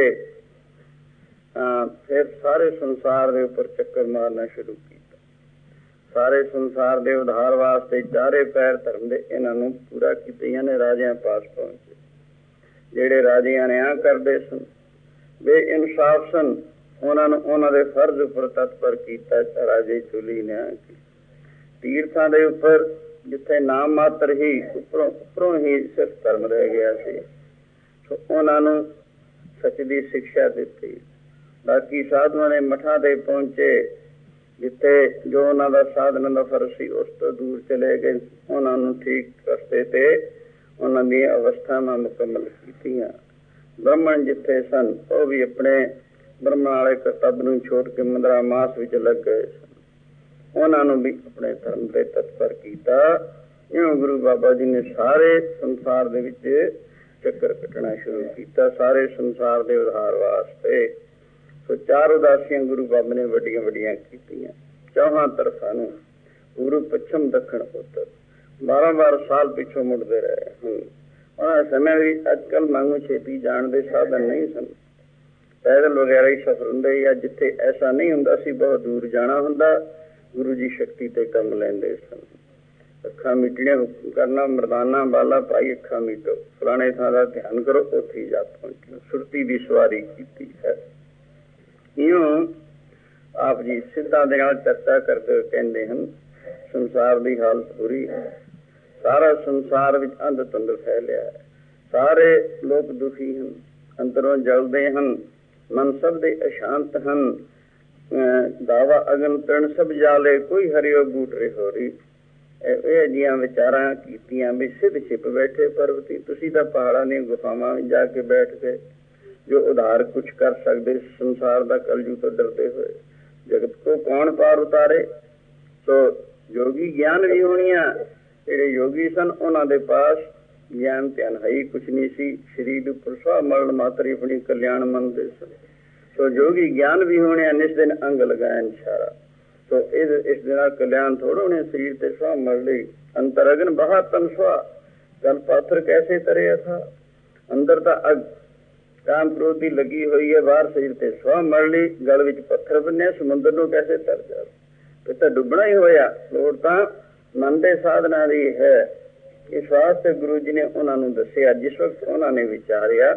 ਫਿਰ ਸਾਰੇ ਸੰਸਾਰ ਦੇ ਉੱਪਰ ਚੱਕਰ ਮਾਰਨਾ ਸ਼ੁਰੂ ਕੀਤਾ। ਸਾਰੇ ਸੰਸਾਰ ਦੇ ਉਧਾਰ ਵਾਸਤੇ ਚਾਰੇ ਪੈਰ ਧਰਮ ਦੇ ਇਹਨਾਂ ਨੂੰ ਪੂਰਾ ਕੀਤੀਆਂ ਨੇ। ਰਾਜਿਆਂ ਪਾਸ ਪਹੁੰਚੇ। ਜਿਹੜੇ ਰਾਜਿਆਂ ਨੇ ਆ ਕਰਦੇ ਸਨ, ਬੇਇਨਸਾਫ ਸਨ, ਉਹਨਾਂ ਨੂੰ ਉਹਨਾਂ ਦੇ ਫਰਜ਼ ਉੱਪਰ ਤਤਪਰ ਕੀਤਾ। ਰਾਜੇ ਚੁਲੀ ਨੇ ਤੀਰਥਾਂ ਦੇ ਉੱਪਰ ਜਿੱਥੇ ਨਾਮ ਮਾਤਰ ਹੀ ਉੱਪਰੋਂ ਹੀ ਸਿਰਫ ਧਰਮ ਰਹਿ ਗਿਆ ਸੀ, ਸੋ ਉਹਨਾਂ ਨੂੰ ਸੱਚ ਦੀ ਸਿੱਖਿਆ ਦਿੱਤੀ। ਬਾਕੀ ਸਾਧੂਆਂ ਨੇ ਮਠਾਂ ਤੇ ਪਹੁੰਚੇ, ਜਿੱਥੇ ਜੋ ਉਹਨਾਂ ਦਾ ਸਾਧਨ ਦਾ ਫਰਜ਼ ਸੀ ਉਸ ਤੋਂ ਦੂਰ ਚਲੇ ਗਏ। ਉਹਨਾਂ ਨੂੰ ਠੀਕ ਰਸਤੇ ਤੇ ਉਹਨਾਂ ਦੀਆਂ ਅਵਸਥਾਵਾਂ ਮੁਕੰਮਲ ਕੀਤੀਆਂ। ਬ੍ਰਾਹਮਣ ਜਿੱਥੇ ਸਨ ਉਹ ਵੀ ਆਪਣੇ ਬ੍ਰਹਮਣ ਵਾਲੇ ਕਰਤੱਵ ਨੂੰ ਛੋੜ ਕੇ ਮੰਦਰਾ ਮਾਸ ਵਿੱਚ ਲੱਗ ਗਏ ਸਨ। ਉਹਨਾਂ ਨੂੰ ਵੀ ਆਪਣੇ ਧਰਮ ਤੇ ਤਤਪਰ ਕੀਤਾ। ਇਉਂ ਗੁਰੂ ਬਾਬਾ ਜੀ ਨੇ ਸਾਰੇ ਸੰਸਾਰ ਦੇ ਵਿੱਚ ਚੱਕਰ ਕੱਟਣਾ ਸ਼ੁਰੂ ਕੀਤਾ, ਸਾਰੇ ਸੰਸਾਰ ਦੇ ਉਧਾਰ ਵਾਸਤੇ। ਸੋ 4 ਉਦਾਸੀਆਂ ਗੁਰੂ ਬਾਬਾ ਨੇ ਵੱਡੀਆਂ ਵੱਡੀਆਂ ਕੀਤੀਆਂ। 4 ਤਰਫਾਂ ਨੂੰ, ਪੂਰਬ, ਪੱਛਮ, ਦੱਖਣ, ਉੱਤਰ। 12 ਸਾਲ ਪਿੱਛੋਂ ਮੁੜਦੇ ਰਹੇ। ਉਹਨਾਂ ਸਮੇਂ ਵੀ ਅੱਜ ਕੱਲ੍ਹ ਮੰਗੂ ਛੇਤੀ ਜਾਣ ਦੇ ਸਾਧਨ ਨਹੀਂ ਸਨ। ਪੈਦਲ ਵਗੈਰਾ ਹੀ ਸਫ਼ਰ ਹੁੰਦੇ, ਜਾਂ ਜਿੱਥੇ ਐਸਾ ਨਹੀਂ ਹੁੰਦਾ ਸੀ ਬਹੁਤ ਦੂਰ ਜਾਣਾ ਹੁੰਦਾ, ਗੁਰੂ ਜੀ ਸ਼ਕਤੀ ਤੇ ਕੰਮ ਲੈਂਦੇ ਸਨ। ਅੱਖਾਂ ਮੀਟਣੀਆਂ ਕਰਨਾ, ਮਰਦਾਨਾ ਬਾਲਾ ਭਾਈ ਅੱਖਾਂ ਮੀਟੋ, ਫਲਾਣੇ ਥਾਂ ਦਾ ਧਿਆਨ ਕਰੋ, ਉੱਥੇ ਜਾ ਪਹੁੰਚੋ। ਸੁਰਤੀ ਦੀ ਸਵਾਰੀ ਕੀਤੀ ਹੈ। ਇਉਂ ਆਪ ਜੀ ਸਿੱਧਾਂ ਦੇ ਨਾਲ ਚਰਚਾ ਕਰਦੇ ਹੋਏ ਕਹਿੰਦੇ ਹਨ, ਸੰਸਾਰ ਦੀ ਹਾਲਤ ਬੁਰੀ ਹੈ। ਸਾਰਾ ਸੰਸਾਰ ਵਿੱਚ ਅੰਧ ਧੁੰਦ ਫੈਲਿਆ ਹੈ। ਸਾਰੇ ਲੋਕ ਦੁਖੀ ਹਨ, ਅੰਦਰੋਂ ਜਲਦੇ ਹਨ, ਮਨ ਸਭ ਦੇ ਅਸ਼ਾਂਤ ਹਨ। ਦਾਵਾ ਅਗਨ ਤਣ ਸਭ ਜਾਲੇ, ਕੋਈ ਹਰਿਓ ਬੂਟ ਰਿਹੋਰੀ। ਇਹ ਜਿਹੀਆਂ ਵਿਚਾਰਾਂ ਕੀਤੀਆਂ ਵੀ ਸਿੱਧ ਛਿਪ ਬੈਠੇ ਪਰਵਤੀ। ਤੁਸੀਂ ਤਾਂ ਪਹਾੜਾਂ ਦੀਆਂ ਗੁਫਾਵਾਂ ਵਿੱਚ ਜਾ ਕੇ ਬੈਠ ਗਏ, ਜੋ ਉਧਾਰ ਕੁਛ ਕਰ ਸਕਦੇ ਸੰਸਾਰ ਦਾ ਕਲਯੁਗ ਤੋਂ ਡਰਦੇ ਹੋਏ। ਜਗਤ ਕੋ ਕੌਣ ਪਾਰ ਉਤਾਰੇ। ਸੋ ਯੋਗੀ ਗਿਆਨ ਵੀ ਹੋਣੀਆਂ। ਜਿਹੜੇ ਯੋਗੀ ਸਨ ਉਹਨਾਂ ਦੇ ਪਾਸ ਗਿਆਨ ਧਿਆਨ ਹੈ ਹੀ ਕੁਛ ਨਹੀਂ ਸੀ। ਸਰੀਰ ਉੱਪਰ ਸਵਾ ਮਰਨ ਮਾਤਰ ਹੀ ਆਪਣੀ ਕਲਿਆਣ ਮੰਨਦੇ ਸਨ। ਸੋ ਯੋਗੀ ਗਿਆਨ ਵੀ ਹੋਣਿਆ, ਨਿਸ ਦਿਨ ਅੰਗ ਲਗਾਇਆ ਇਸ਼ਾਰਾ। ਸੋ ਇਸ ਦੇ ਨਾਲ ਕਲਿਆਣ ਥੋੜਾ ਹੋਣੇ। ਸਰੀਰ ਤੇ ਸਵਾ ਮਰ ਲਈ, ਅੰਤਰ ਅਗਨ ਬਹਾ ਤਨ ਸਵਾ, ਗਲ ਪਾਥਰ ਕੈਸੇ ਤਰਿਆ ਥਾ। ਅੰਦਰ ਤਾਂ ਅੱਗ ਕਾਮ ਕ੍ਰੋਧ ਦੀ ਲੱਗੀ ਹੋਈ ਹੈ, ਬਾਹਰ ਸਰੀਰ ਤੇ ਸਵਾ ਮਰ ਲਈ, ਗਲ ਵਿੱਚ ਪੱਥਰ ਬੰਨਿਆ, ਸਮੁੰਦਰ ਨੂੰ ਕੈਸੇ ਤਰ ਜਾਵੇ। ਫਿਰ ਤਾਂ ਡੁੱਬਣਾ ਹੀ ਹੋਇਆ। ਲੋੜ ਤਾਂ ਮਨ ਦੇ ਸਾਧਨਾ ਦੀ ਹੈ। ਇਸ ਵਾਸਤੇ ਗੁਰੂ ਜੀ ਨੇ ਉਹਨਾਂ ਨੂੰ ਦੱਸਿਆ। ਜਿਸ ਵਕਤ ਉਹਨਾਂ ਨੇ ਵਿਚਾਰਿਆ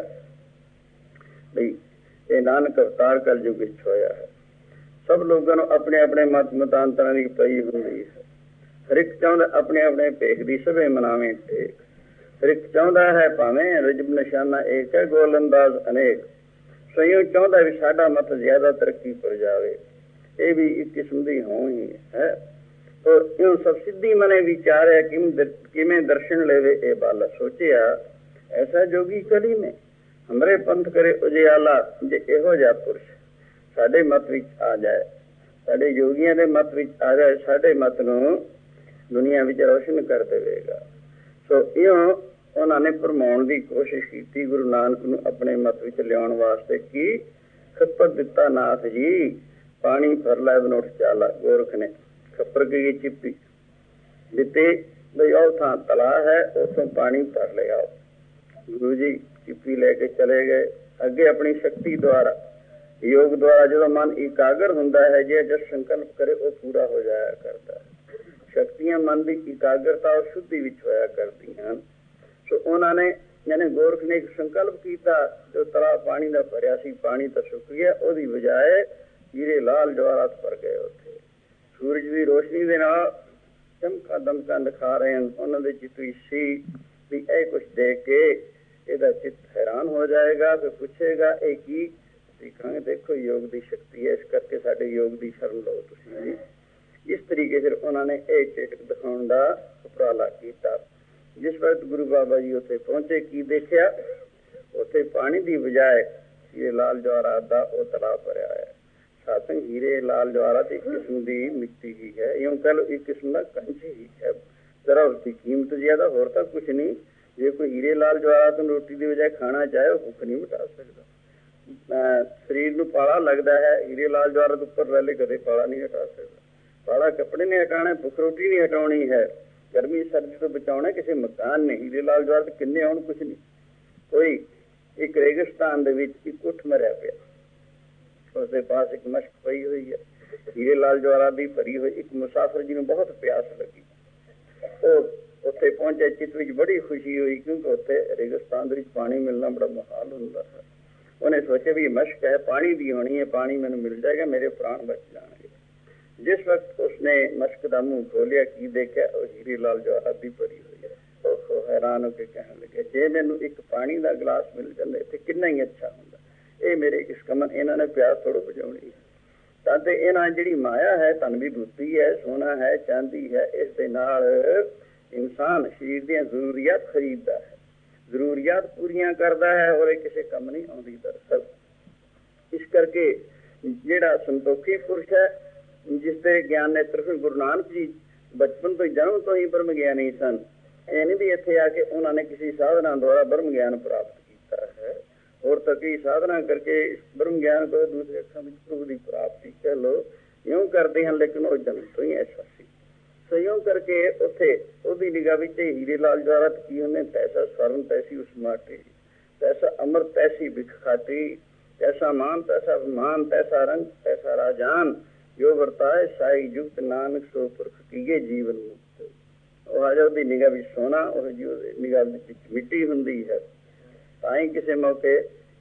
ਬਈ ਇਹ ਨਾਨਕ ਅਵਤਾਰ ਕਲਯੁਗ ਵਿੱਚ ਹੋਇਆ ਹੈ, ਸਭ ਲੋਕਾਂ ਨੂੰ ਆਪਣੇ ਆਪਣੇ ਮਤ ਮਤਾਂਤਰਾਂ ਦੀ ਪਈ ਹੁੰਦੀ ਹੈ। ਹਰ ਇੱਕ ਚਾਹੁੰਦਾ ਆਪਣੇ ਆਪਣੇ ਭੇਖ ਦੀ ਸਭੇ ਮਨਾਵੇ ਟੇਕ। ਹਰ ਇੱਕ ਚਾਹੁੰਦਾ ਹੈ ਭਾਵੇਂ ਰਜਬ ਨਿਸ਼ਾਨਾ ਏਕ ਹੈ, ਗੋਲ ਅੰਦਾਜ਼ ਅਨੇਕ। ਸਈਓ ਚਾਹੁੰਦਾ ਵੀ ਸਾਡਾ ਮਤ ਜ਼ਿਆਦਾ ਤਰੱਕੀ ਪਰ ਜਾਵੇ। ਇਹ ਵੀ ਇੱਕ ਕਿਸਮ ਦੀ ਹੋਂ ਹੀ ਹੈ। ਇਉਂ ਸਭ ਸਿੱਧੀ ਮਨੇ ਵਿਚਾਰਿਆ ਕਿਵੇਂ ਦਰਸ਼ਨ ਲੈਵੇ ਇਹ ਬਾਲਾ। ਸੋਚਿਆ ਐਸਾ ਜੋਗੀ ਕਲੀ ਨੇ ਹਮਰੇ ਪੰਥ ਕਰੇ ਉਜਿਆਲਾ। ਜੇ ਇਹੋ ਜਿਹਾ ਪੁਰਸ਼ ਸਾਡੇ ਮਤ ਵਿੱਚ ਆ ਜਾਏ, ਸਾਡੇ ਯੋਗੀਆਂ ਦੇ ਮਤ ਵਿੱਚ ਆ ਜਾਏ, ਸਾਡੇ ਮਤ ਨੂੰ ਦੁਨੀਆ ਵਿੱਚ ਰੋਸ਼ਨ ਕਰ ਦੇਵੇਗਾ। ਸੋ ਇਉਂ ਉਹਨਾਂ ਨੇ ਭਰਮਾਉਣ ਦੀ ਕੋਸ਼ਿਸ਼ ਕੀਤੀ ਗੁਰੂ ਨਾਨਕ ਨੂੰ ਆਪਣੇ ਮਤ ਵਿੱਚ ਲਿਆਉਣ ਵਾਸਤੇ। ਕੀ ਖੱਪਰ ਦਿੱਤਾ ਨਾਥ ਜੀ, ਪਾਣੀ ਭਰ ਲੈ ਬਨੋਟ ਚਾਲਾ। ਗੋਰਖ ਨੇ ਖੱਪਰ ਕੀ ਚਿੱਪੀ ਦਿੱਤੀ, ਬਈ ਉਹ ਥਾਂ ਤਲਾ ਹੈ, ਉੱਥੋਂ ਪਾਣੀ ਭਰ ਲਿਆਓ। ਗੁਰੂ ਜੀ ਚਿੱਪੀ ਲੈ ਕੇ ਚਲੇ ਗਏ। ਅੱਗੇ ਆਪਣੀ ਸ਼ਕਤੀ ਦੁਆਰਾ, ਯੋਗ ਦੁਆਰਾ ਜਦੋਂ ਮਨ ਇਕਾਗਰ ਹੁੰਦਾ ਹੈ, ਜੇ ਜਦ ਸੰਕਲਪ ਕਰੇ ਉਹ ਪੂਰਾ ਹੋ ਜਾਇਆ ਕਰਦਾ ਹੈ। ਸ਼ਕਤੀਆਂ ਮਨ ਦੀ ਇਕਾਗਰਤਾ ਔਰ ਸ਼ੁੱਧੀ ਵਿੱਚ ਹੋਇਆ ਕਰਦੀਆਂ ਹਨ। ਸੋ ਉਹਨਾਂ ਨੇ ਯਾਨੀ ਗੋਰਖ ਨੇ ਇੱਕ ਸੰਕਲਪ ਕੀਤਾ, ਜੋ ਤਲਾ ਪਾਣੀ ਦਾ ਭਰਿਆ ਸੀ, ਪਾਣੀ ਤਾਂ ਸੁੱਕ ਗਿਆ, ਉਹਦੀ ਬਜਾਏ ਹੀਰੇ ਲਾਲ ਜਵਾਹਰਾਤ ਭਰ ਗਏ। ਉੱਥੇ ਸੂਰਜ ਦੀ ਰੋਸ਼ਨੀ ਦੇ ਨਾਲ ਚਮਕਾ ਦਮਕਾ ਦਿਖਾ ਰਹੇ ਹਨ। ਉਹਨਾਂ ਦੇ ਚਿੱਤ ਵਿੱਚ ਸੀ ਵੀ ਇਹ ਕੁਛ ਦੇਖ ਕੇ ਇਹਦਾ ਚਿੱਤ ਹੈਰਾਨ ਹੋ ਜਾਏਗਾ। ਫਿਰ ਪੁੱਛੇਗਾ ਇਹ ਕੀ ਅਸੀਂ ਕਹਾਂਗੇ ਦੇਖੋ ਯੋਗ ਦੀ ਸ਼ਕਤੀ ਹੈ, ਇਸ ਕਰਕੇ ਸਾਡੇ ਯੋਗ ਦੀ ਸ਼ਰਨ ਲਓ ਤੁਸੀਂ ਜੀ। ਇਸ ਤਰੀਕੇ ਫਿਰ ਉਹਨਾਂ ਨੇ ਇਹ ਚੇਤਕ ਦਿਖਾਉਣ ਦਾ ਉਪਰਾਲਾ ਕੀਤਾ। ਜਿਸ ਵਕਤ ਗੁਰੂ ਬਾਬਾ ਜੀ ਉੱਥੇ ਪਹੁੰਚੇ, ਕੀ ਦੇਖਿਆ? ਉੱਥੇ ਪਾਣੀ ਦੀ ਬਜਾਏ ਹੀਰੇ ਲਾਲ ਜਵਾਹਰਾਤ ਦਾ ਉਹ ਤਲਾਬ ਭਰਿਆ ਹੈ। ਸਾਤਿ ਹੀਰੇ ਲਾਲ ਜਵਾਹਰਾਤ ਇੱਕ ਕਿਸਮ ਦੀ ਮਿੱਟੀ ਹੀ ਹੈ, ਇਉਂ ਕਹਿ ਲਓ ਇੱਕ ਕਿਸਮ ਦਾ ਕੰਚ ਹੀ ਹੈ। ਜ਼ਰਾ ਉਸਦੀ ਕੀਮਤ ਜ਼ਿਆਦਾ, ਹੋਰ ਤਾਂ ਕੁਛ ਨਹੀਂ। ਜੇ ਕੋਈ ਹੀਰੇ ਲਾਲ ਜਵਾਹਰਾਤ ਨੂੰ ਰੋਟੀ ਦੀ ਬਜਾਏ ਖਾਣਾ ਚਾਹੇ ਉਹ ਭੁੱਖ ਨਹੀਂ ਮਿਟਾ ਸਕਦਾ। ਸਰੀਰ ਨੂੰ ਪਾਲਾ ਲੱਗਦਾ ਹੈ, ਹੀਰੇ ਲਾਲ ਜਵਾਹਰਾਤ ਉੱਪਰ ਰਹਿ ਕਦੇ ਪਾਲਾ ਨਹੀਂ ਹਟਾ ਸਕਦਾ। ਪਾਲਾ ਕੱਪੜੇ ਨੇ ਹਟਾਉਣਾ, ਭੁੱਖ ਰੋਟੀ ਨਹੀਂ ਹਟਾਉਣੀ ਹੈ, ਗਰਮੀ ਸਰਦੀ ਤੋਂ ਬਚਾਉਣਾ ਕਿਸੇ ਮਕਾਨ ਨੇ। ਹੀਰੇ ਲਾਲ ਜਵਾਹਰਾਤ ਕਿੰਨੇ ਆਉਣ, ਕੁਛ ਨਹੀਂ। ਕੋਈ ਇੱਕ ਰੇਗਿਸਤਾਨ ਦੇ ਵਿੱਚ ਇੱਕ ਉੱਠ ਮਰਿਆ ਪਿਆ, ਉਸਦੇ ਪਾਸ ਇੱਕ ਮਸ਼ਕ ਪਈ ਹੋਈ ਹੈ, ਹੀਰੇ ਲਾਲ ਜਵਾਹਰਾਤ ਦੀ ਭਰੀ ਹੋਈ। ਇੱਕ ਮੁਸਾਫਰ ਜੀ ਨੂੰ ਬਹੁਤ ਪਿਆਸ ਲੱਗੀ, ਉਹ ਉੱਥੇ ਪਹੁੰਚਿਆ, ਚਿੱਤ ਵਿੱਚ ਬੜੀ ਖੁਸ਼ੀ ਹੋਈ, ਕਿਉਂਕਿ ਉੱਥੇ ਰੇਗਿਸਤਾਨ ਦੇ ਵਿੱਚ ਪਾਣੀ ਮਿਲਣਾ ਬੜਾ ਮੁਹਾਲ ਹੁੰਦਾ ਹੈ। ਉਹਨੇ ਸੋਚਿਆ ਵੀ ਮਸ਼ਕ ਹੈ, ਪਾਣੀ ਦੀ ਹੋਣੀ ਹੈ, ਪਾਣੀ ਮੈਨੂੰ ਮਿਲ ਜਾਏਗਾ, ਮੇਰੇ ਪ੍ਰਾਣ ਬਚ ਜਾਣਗੇ। ਜਿਸ ਵਕਤ ਉਸਨੇ ਮਸ਼ਕ ਦਾ ਮੂੰਹ ਖੋਲਿਆ, ਕੀ ਦੇਖਿਆ? ਉਹ ਹੀਰੇ ਲਾਲ ਜਵਾਹਰਾਤ ਦੀ ਭਰੀ ਹੋਈ ਹੈ। ਉਹ ਹੈਰਾਨ ਹੋ ਕੇ ਕਹਿਣ ਲੱਗੇ, ਜੇ ਮੈਨੂੰ ਇੱਕ ਪਾਣੀ ਦਾ ਗਲਾਸ ਮਿਲ ਜਾਂਦਾ ਇੱਥੇ ਕਿੰਨਾ ਹੀ ਅੱਛਾ ਹੁੰਦਾ। ਇਹ ਮੇਰੇ ਕਿਸ ਕਮਨ, ਇਹਨਾਂ ਨੇ ਪਿਆਸ ਥੋੜ੍ਹਾ ਬੁਝਾਉਣੀ ਹੈ। ਤਾਂ ਤੇ ਇਹਨਾਂ ਜਿਹੜੀ ਮਾਇਆ ਹੈ, ਧਨ ਵਿਭੂਤੀ ਹੈ, ਸੋਨਾ ਹੈ, ਚਾਂਦੀ ਹੈ, ਇਸ ਦੇ ਨਾਲ ਇਨਸਾਨ ਸਰੀਰ ਦੀਆਂ ਜ਼ਰੂਰੀਅਤ ਖਰੀਦਦਾ ਹੈ, ਜ਼ਰੂਰੀਅਤ ਪੂਰੀਆਂ ਕਰਦਾ ਹੈ, ਔਰ ਇਹ ਕਿਸੇ ਕੰਮ ਨਹੀਂ ਆਉਂਦੀ ਦਰਅਸਲ। ਇਸ ਕਰਕੇ ਜਿਹੜਾ ਸੰਤੋਖੀ ਪੁਰਸ਼ ਹੈ, ਜਿਸ ਦੇ ਗਿਆਨ ਨੇਤਰ ਗੁਰੂ ਨਾਨਕ ਜੀ ਬਚਪਨ ਤੋਂ ਜਨਮ ਤੋਂ ਹੀ ਬ੍ਰਹਮ ਗਿਆਨੀ ਸਨ। ਇਹ ਨਹੀਂ ਵੀ ਇੱਥੇ ਆ ਕੇ ਉਹਨਾਂ ਨੇ ਕਿਸੇ ਸਾਧਨਾ ਦੁਆਰਾ ਬ੍ਰਹਮ ਗਿਆਨ ਪ੍ਰਾਪਤ ਕੀਤਾ ਹੈ, ਹੋਰ ਤਾਂ ਕਈ ਸਾਧਨਾ ਕਰਕੇ ਬ੍ਰਹਮ ਗਿਆਨ ਤੋਂ ਦੂਸਰੇ ਅੱਖਾਂ ਵਿੱਚ ਪ੍ਰਭੂ ਦੀ ਪ੍ਰਾਪਤੀ ਕਹਿ ਲਓ, ਇਉਂ ਕਰਦੇ ਹਨ, ਲੇਕਿਨ ਉਹ ਜਨਮ ਤੋਂ ਹੀ ਐਸਾ ਸੀ। ਸੋ ਇਉਂ ਕਰਕੇ ਉੱਥੇ ਉਹਦੀ ਨਿਗਾਹ ਵਿੱਚ ਹੀਰੇ ਲਾਲ ਜਵਾਹਰਾਤ ਕੀ ਹੁੰਦੇ? ਤੈਸਾ ਸਵਰਨ ਤੈਸੀ ਉਸ ਮਾਟੀ, ਤੈਸਾ ਅਮਰ ਤੈਸੀ ਬਿਖ ਖਾਟੀ, ਤੈਸਾ ਮਾਨ ਤੈਸਾ ਅਭਿਮਾਨ, ਤੈਸਾ ਰੰਗ ਤੈਸਾ ਰਾਜਾਨ, ਜੋ ਵਰਤਾਏ ਸਾਈ ਜੁਗਤ ਨਾਨਕ ਸੋ ਪੁਰਖ ਕੀਏ ਜੀਵਨ ਮੁਕਤ। ਉਹ ਆ ਜਾ ਉਹਦੀ ਨਿਗਾਹ ਵਿੱਚ ਸੋਨਾ, ਉਹ ਜੀ ਉਹਦੀ ਨਿਗਾਹ ਵਿੱਚ ਮਿੱਟੀ ਹੁੰਦੀ ਹੈ। ਤਾਂ ਹੀ ਕਿਸੇ ਮੌਕੇ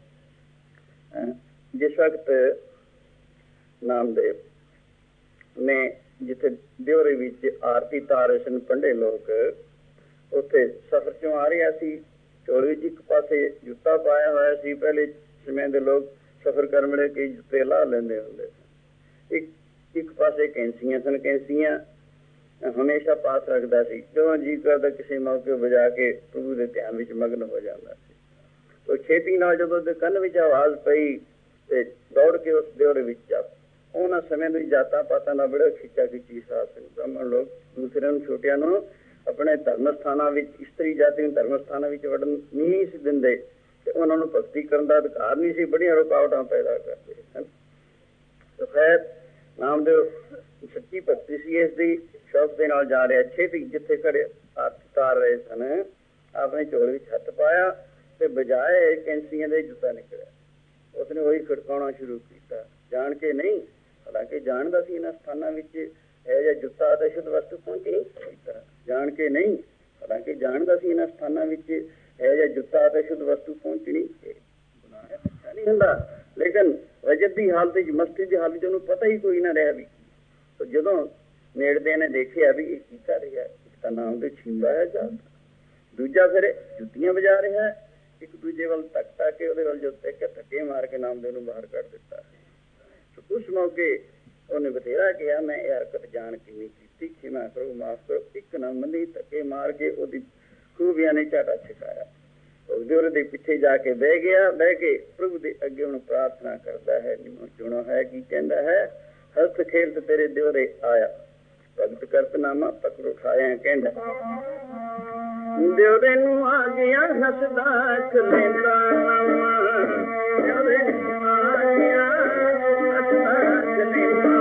ਜਿਸ ਵਕਤ ਨਾਮਦੇਵ ਨੇ ਜਿੱਥੇ ਦਿਓਰੇ ਵਿੱਚ ਆਰਤੀ ਤਾਰੇ ਸਨ ਪੰਡੇ ਲੋਕ, ਉੱਥੇ ਸਫ਼ਰ ਚੋਂ ਆ ਰਿਹਾ ਸੀ, ਝੋਲੇ ਵਿੱਚ ਇੱਕ ਪਾਸੇ ਜੁੱਤਾ ਪਾਇਆ ਹੋਇਆ ਸੀ। ਪਹਿਲੇ ਸਮੇਂ ਦੇ ਲੋਕ ਸਫ਼ਰ ਕਰਨ ਵੇਲੇ ਕਈ ਜੁੱਤੇ ਲਾ ਲੈਂਦੇ ਹੁੰਦੇ ਸਨ। ਇੱਕ ਪਾਸੇ ਕੈਂਸੀਆਂ ਸਨ, ਕੈਂਸੀਆਂ ਹਮੇਸ਼ਾ ਪਾਸ ਰੱਖਦਾ ਸੀ, ਜਦੋਂ ਜੀ ਕਰਦਾ ਕਿਸੇ ਮੌਕੇ ਵਜਾ ਕੇ ਪ੍ਰਭੂ ਦੇ ਧਿਆਨ ਵਿੱਚ ਮਗਨ ਹੋ ਜਾਂਦਾ ਸੀ। ਉਹ ਛੇਤੀ ਨਾਲ ਜਦੋਂ ਉਹਦੇ ਕੰਨ ਵਿੱਚ ਆਵਾਜ਼ ਪਈ ਤੇ ਦੌੜ ਕੇ ਉਸ ਦਿਓਰੇ ਵਿੱਚ ਜਾ। ਉਹਨਾਂ ਸਮੇਂ ਦੀ ਜਾਤਾਂ ਪਾਤਾਂ ਦਾ ਬੜਾ ਖਿੱਚਾ ਖਿੱਚੀ ਸਾਥ ਸੀ। ਬ੍ਰਾਹਮਣ ਲੋਕ ਦੂਸਰਿਆਂ ਨੂੰ, ਛੋਟਿਆਂ ਨੂੰ ਆਪਣੇ ਧਰਮ ਸਥਾਨਾਂ ਵਿੱਚ, ਇਸਤਰੀ ਜਾਤੀ ਨੂੰ ਧਰਮ ਸਥਾਨਾਂ ਵਿੱਚ ਵੜਨ ਨਹੀਂ ਸੀ ਦਿੰਦੇ, ਤੇ ਉਹਨਾਂ ਨੂੰ ਭਗਤੀ ਕਰਨ ਦਾ ਅਧਿਕਾਰ ਨਹੀਂ ਸੀ, ਬੜੀਆਂ ਰੁਕਾਵਟਾਂ ਪੈਦਾ ਕਰਦੇ ਸਨ। ਖੈਰ ਨਾਮਦੇਵ ਸੱਚੀ ਭਗਤੀ ਸੀ, ਇਸ ਦੀ ਸ਼ੌਕ ਦੇ ਨਾਲ ਜਾ ਰਿਹਾ। ਛੇਤੀ ਜਿੱਥੇ ਖੜੇ ਤਾਰ ਰਹੇ ਸਨ, ਆਪਣੇ ਝੋਲੇ ਵਿੱਚ ਹੱਥ ਪਾਇਆ ਤੇ ਬਜਾਏ ਕੈਂਸੀਆਂ ਦੇ ਜੁੱਤਾ ਨਿਕਲਿਆ। ਉਸਨੇ ਉਹੀ ਖੜਕਾਉਣਾ ਸ਼ੁਰੂ ਕੀਤਾ, ਜਾਣ ਕੇ ਨਹੀਂ, ਹਾਲਾਂਕਿ ਜਾਣਦਾ ਸੀ ਇਹਨਾਂ ਸਥਾਨਾਂ ਵਿੱਚ ਇਹ ਜਿਹਾ ਜੁੱਤਾ ਅਤੇ ਸ਼ੁੱਧ ਵਸਤੂ ਪਹੁੰਚ ਨਹੀਂ ਕੀਤਾ। ਜਾਣ ਕੇ ਨਹੀਂ, ਹਾਲਾਂਕਿ ਜਾਣਦਾ ਸੀ ਇਹਨਾਂ ਸਥਾਨਾਂ ਵਿੱਚ ਇਹ ਜਿਹਾ ਜੁੱਤਾ ਅਤੇ ਸ਼ੁੱਧ ਵਸਤੂ ਪਹੁੰਚਣੀ ਨਹੀਂ ਹੁੰਦਾ, ਲੇਕਿਨ ਰਜਤ ਦੀ ਹਾਲਤ ਵਿੱਚ, ਮਸਤੀ ਦੀ ਹਾਲਤ ਵਿੱਚ ਉਹਨੂੰ ਪਤਾ ਹੀ ਕੋਈ ਨਾ ਰਿਹਾ ਵੀ। ਜਦੋਂ ਨੇੜਦੇ ਨੇ ਦੇਖਿਆ ਵੀ ਇਹ ਕੀ ਕਰ ਰਿਹਾ, ਇੱਕ ਤਾਂ ਨਾਮ ਦੇ ਛਿੰਦਾ ਹੈ ਜਾਂ ਦੂਜਾ ਫਿਰ ਜੁੱਤੀਆਂ ਵਜਾ ਰਿਹਾ, ਇੱਕ ਦੂਜੇ ਵੱਲ ਤੱਕ ਕੇ ਉਹਦੇ ਵੱਲ ਜੋ ਧੱਕੇ ਮਾਰ ਕੇ ਨਾਮਦੇਵ ਨੂੰ ਬਾਹਰ ਕੱਢ ਦਿੱਤਾ। ਉਸ ਮੌਕੇ ਉਹਨੇ ਬਥੇਰਾ ਕਿਹਾ, ਮੈਂ ਇਹ ਹਰਕਤ ਜਾਣ ਕੇ ਨਹੀਂ ਕੀਤੀ, ਖਿਮਾ ਕਰੋ, ਮਾਫ ਕਰੋ। ਇੱਕ ਨਾ ਮੰਨੀ, ਧੱਕੇ ਮਾਰ ਕੇ ਉਹਦੀ ਖੂਬੀਆਂ ਨੇ ਝਾਟਾ ਛਕਾਇਆ। ਦਿਓਰੇ ਦੇ ਪਿੱਛੇ ਜਾ ਕੇ ਬਹਿ ਗਿਆ। ਬਹਿ ਕੇ ਪ੍ਰਭੂ ਦੇ ਅੱਗੇ ਹੁਣ ਪ੍ਰਾਰਥਨਾ ਕਰਦਾ ਹੈ, ਨਿਮੋ ਚੁਣੋ ਹੈ, ਕੀ ਕਹਿੰਦਾ ਹੈ? ਹਸਤ ਖੇਲਤ ਤੇਰੇ ਦਿਓਰੇ ਆਇਆ, ਭਗਤ ਕਰਤਨਾਮਾ ਪਕੜ ਉਠਾਇਆ। ਕਹਿੰਦਾ ਦਿਓਰੇ ਨੂੰ ਆ ਗਿਆ ਹੱਸਦਾ ਖਲੇਂਦਾ ਨਾਮਾ, ਦਿਓਰੇ ਨੂੰ ਆ ਗਿਆ ਹੱਸਦਾ ਖਲੇਂਦਾ।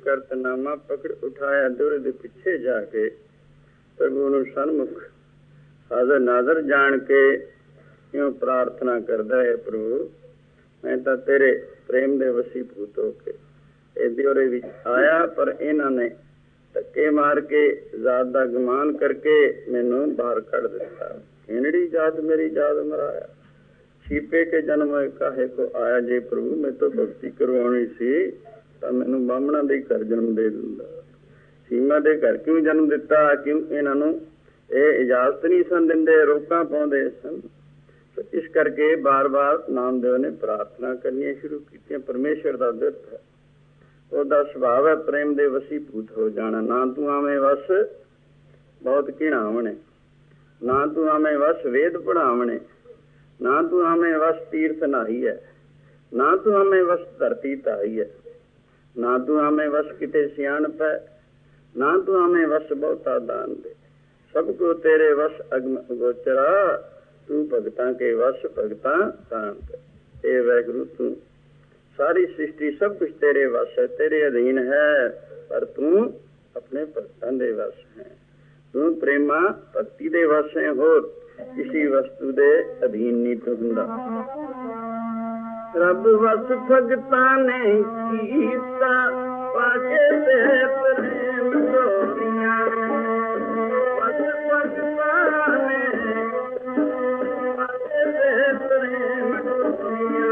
ਕਰਤਨਾਮਾ ਪਕੜ ਉਠਾਇਆ ਦੁਰ ਦੇ ਪਿੱਛੇ ਜਾ ਕੇ ਪ੍ਰਭੂ ਨੂੰ ਸਨਮੁਖ ਹਾਜ਼ਰ ਨਾਜ਼ਰ ਜਾਣ ਕੇ ਕਿਉਂ ਪ੍ਰਾਰਥਨਾ ਕਰਦਾ ਹੈ, ਪ੍ਰਭੂ ਮੈਂ ਤਾਂ ਤੇਰੇ ਪ੍ਰੇਮ ਦੇ ਵਸੀਭੂਤ ਹੋ ਕੇ ਇਹ ਦਿਉਰੇ ਵਿੱਚ ਆਇਆ, ਪਰ ਇਹਨਾਂ ਨੇ ਧੱਕੇ ਮਾਰ ਕੇ ਜ਼ਾਤ ਦਾ ਗੁਮਾਨ ਕਰਕੇ ਮੈਨੂੰ ਬਾਹਰ ਕੱਢ ਦਿੱਤਾ। ਹਿੰਡੜੀ ਜਾਤ ਮੇਰੀ ਜਾਤ ਮਰਾਇਆ, ਛੀਪੇ ਕੇ ਜਨਮ ਕਾਹੇ ਕੋ ਆਇਆ। ਜੇ ਪ੍ਰਭੂ ਮੇਰੇ ਤੋਂ ਭਗਤੀ ਕਰਵਾਉਣੀ ਸੀ ਤਾਂ ਮੈਨੂੰ ਬਾਹਮਣਾ ਦੇ ਘਰ ਜਨਮ ਦੇ ਦਿੰਦਾ। ਸੀਮਾ ਦੇ ਘਰ ਕਿਉਂ ਜਨਮ ਦਿੱਤਾ? ਕਿਉਂ ਇਹਨਾਂ ਨੂੰ ਇਹ ਇਜਾਜ਼ਤ ਨਹੀਂ ਸਨ ਦਿੰਦੇ, ਰੋਕਾਂ ਪਾਉਂਦੇ ਸਨ। ਇਸ ਕਰਕੇ ਬਾਰ ਬਾਰ ਨਾਮਦੇਵ ਨੇ ਪ੍ਰਾਰਥਨਾ ਕਰਨੀਆਂ ਸ਼ੁਰੂ ਕੀਤੀਆਂ। ਪਰਮੇਸ਼ਵਰ ਦਾ ਬਿਰਧ ਹੈ, ਉਹਦਾ ਸੁਭਾਅ ਹੈ ਪ੍ਰੇਮ ਦੇ ਵਸੀਭੂਤ ਹੋ ਜਾਣਾ। ਨਾ ਤੂੰ ਆਵੇਂ ਵਸ ਬਹੁਤ ਘਿਣਾਵਣੇ, ਨਾ ਤੂੰ ਆਵੇਂ ਵਸ ਵੇਦ ਪੜ੍ਹਾਵਣੇ, ਨਾ ਤੂੰ ਆਵੇਂ ਵਸ ਤੀਰਥ ਨਹਾਈ ਹੈ, ਨਾ ਤੂੰ ਆਵੇਂ ਵਸ ਧਰਤੀ ਧਾਈ ਹੈ, ਨਾ ਤੂੰ ਆਵੇਂ ਵਸ ਕਿਤੇ ਸਿਆਣਪ ਹੈ, ਨਾ ਤੂੰ ਆਵੇਂ ਵਸ ਬਹੁਤਾ ਦਾਨ ਦੇ। ਸਭ ਕੋ ਤੇਰੇ ਵਸ ਅਗਮ ਗੋਚਰਾ, ਤੂੰ ਭਗਤਾਂ ਕੇ ਵਸ ਭਗਤਾਂ ਦਾਨ ਦੇ। ਇਹ ਵਾਹਿਗੁਰੂ ਤੂੰ ਸਾਰੀ ਸ੍ਰਿਸ਼ਟੀ ਸਭ ਕੁਛ ਤੇਰੇ ਵਸ ਹੈ, ਤੇਰੇ ਅਧੀਨ ਹੈ, ਪਰ ਤੂੰ ਆਪਣੇ ਭਗਤਾਂ ਦੇ ਵਸ ਹੈ। ਤੂੰ ਪ੍ਰੇਮਾ ਭਗਤੀ ਦੇ ਵਸ ਹੈ, ਹੋਰ ਕਿਸੇ ਵਸਤੂ ਦੇ ਅਧੀਨ ਨਹੀਂ ਤੂੰ ਹੁੰਦਾ। ਰੱਬ ਵਸ ਭਗਤਾਂ ਨੇ ਕੀਤਾ, ਪਾਕੇ ਤੇ ਪ੍ਰੇਮ ਡੋਰੀਆਂ। ਵਸ ਭਗਤਾਂ ਨੇ ਪਾਕੇ ਤੇ ਪ੍ਰੇਮ ਡੋਰੀਆਂ।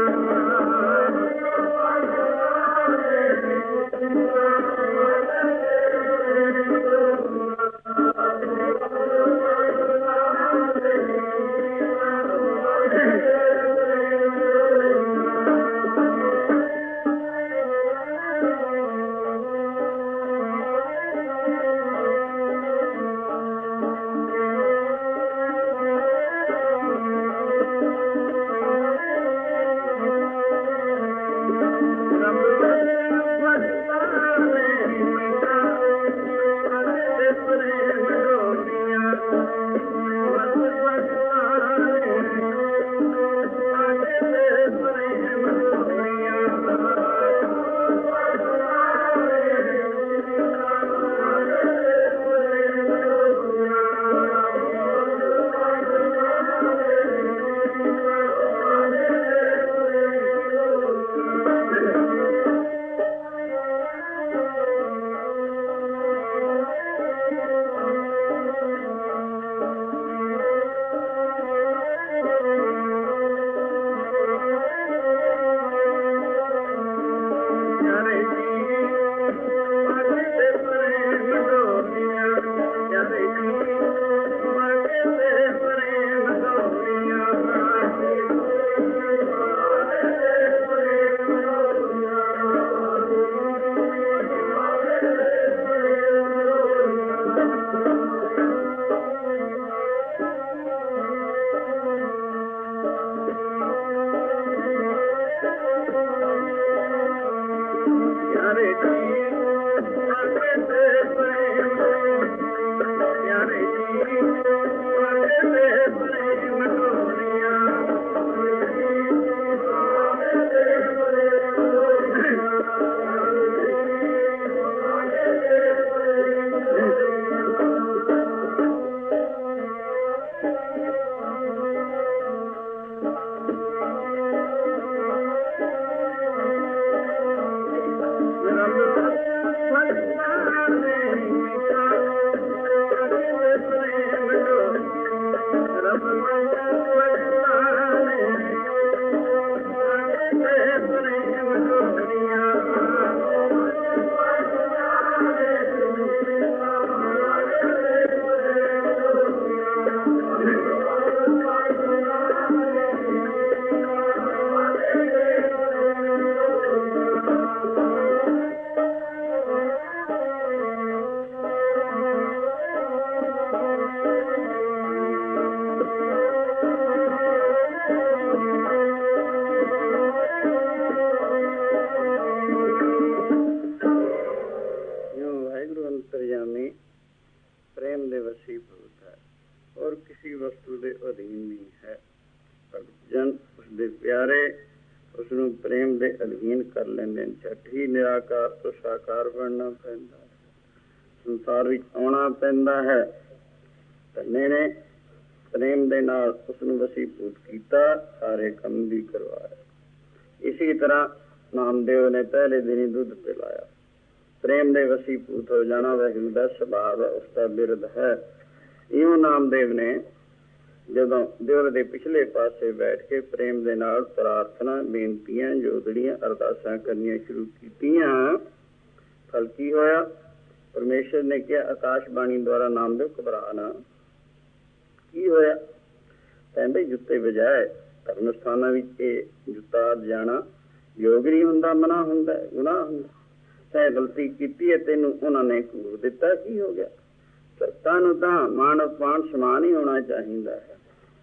ਉਸ ਨੂੰ ਪ੍ਰੇਮ ਦੇ ਅਧੀਨ ਕਰ ਲੈਂਦੇ ਨੇ। ਝੱਟ ਹੀ ਨਿਰਾਕਾਰ ਤੋਂ ਸਾਕਾਰ ਬਣਨਾ ਪੈਂਦਾ ਹੈ, ਸੰਸਾਰ ਵਿੱਚ ਆਉਣਾ ਪੈਂਦਾ ਹੈ। ਧੰਨੇ ਨੇ ਪ੍ਰੇਮ ਦੇ ਨਾਲ ਉਸ ਨੂੰ ਵਸੀਭੂਤ ਕੀਤਾ, ਸਾਰੇ ਕੰਮ ਵੀ ਕਰਵਾਇਆ। ਇਸੀ ਤਰ੍ਹਾਂ ਨਾਮਦੇਵ ਨੇ ਪਹਿਲੇ ਦਿਨ ਹੀ ਦੁੱਧ ਪਿਲਾਇਆ। ਪ੍ਰੇਮ ਦੇ ਵਸੀਭੂਤ ਹੋ ਜਾਣਾ ਵਾਹਿਗੁਰੂ ਦਾ ਸੁਭਾਅ ਹੈ, ਉਸਦਾ ਬਿਰਧ ਹੈ। ਇਉਂ ਨਾਮਦੇਵ ਨੇ ਜਦੋਂ ਦਿਓਰ ਦੇ ਪਿਛਲੇ ਪਾਸੇ ਬੈਠ ਕੇ ਪ੍ਰੇਮ ਦੇ ਨਾਲ ਪ੍ਰਾਰਥਨਾ, ਬੇਨਤੀਆਂ, ਜੋਦੜੀਆਂ, ਅਰਦਾਸਾਂ ਕਰਨੀਆਂ ਸ਼ੁਰੂ ਕੀਤੀਆਂ। ਫਲ ਕੀ ਹੋਇਆ? ਪਰਮੇਸ਼ਰ ਨੇ ਕਿਹਾ ਆਕਾਸ਼ਬਾਣੀ ਦੁਆਰਾ, ਨਾਮਦੇਵ ਘਬਰਾ ਨਾ। ਕੀ ਹੋਇਆ? ਕਹਿੰਦੇ ਜੁੱਤੇ ਵਜਾਏ। ਧਰਮ ਸਥਾਨਾਂ ਵਿੱਚ ਇਹ ਜੁੱਤਾ ਜਾਣਾ ਯੋਗ ਨਹੀਂ ਹੁੰਦਾ, ਮਨਾ ਹੁੰਦਾ, ਗੁਨਾਹ ਹੁੰਦਾ। ਚਾਹੇ ਗਲਤੀ ਕੀਤੀ ਹੈ, ਤੈਨੂੰ ਉਹਨਾਂ ਨੇ ਘੂਰ ਦਿੱਤਾ, ਕੀ ਹੋ ਗਿਆ? ਸੱਤਾਂ ਨੂੰ ਤਾਂ ਮਾਣ ਅਪਮਾਨ ਸਮਾਨ ਹੀ ਹੋਣਾ ਚਾਹੀਦਾ ਹੈ,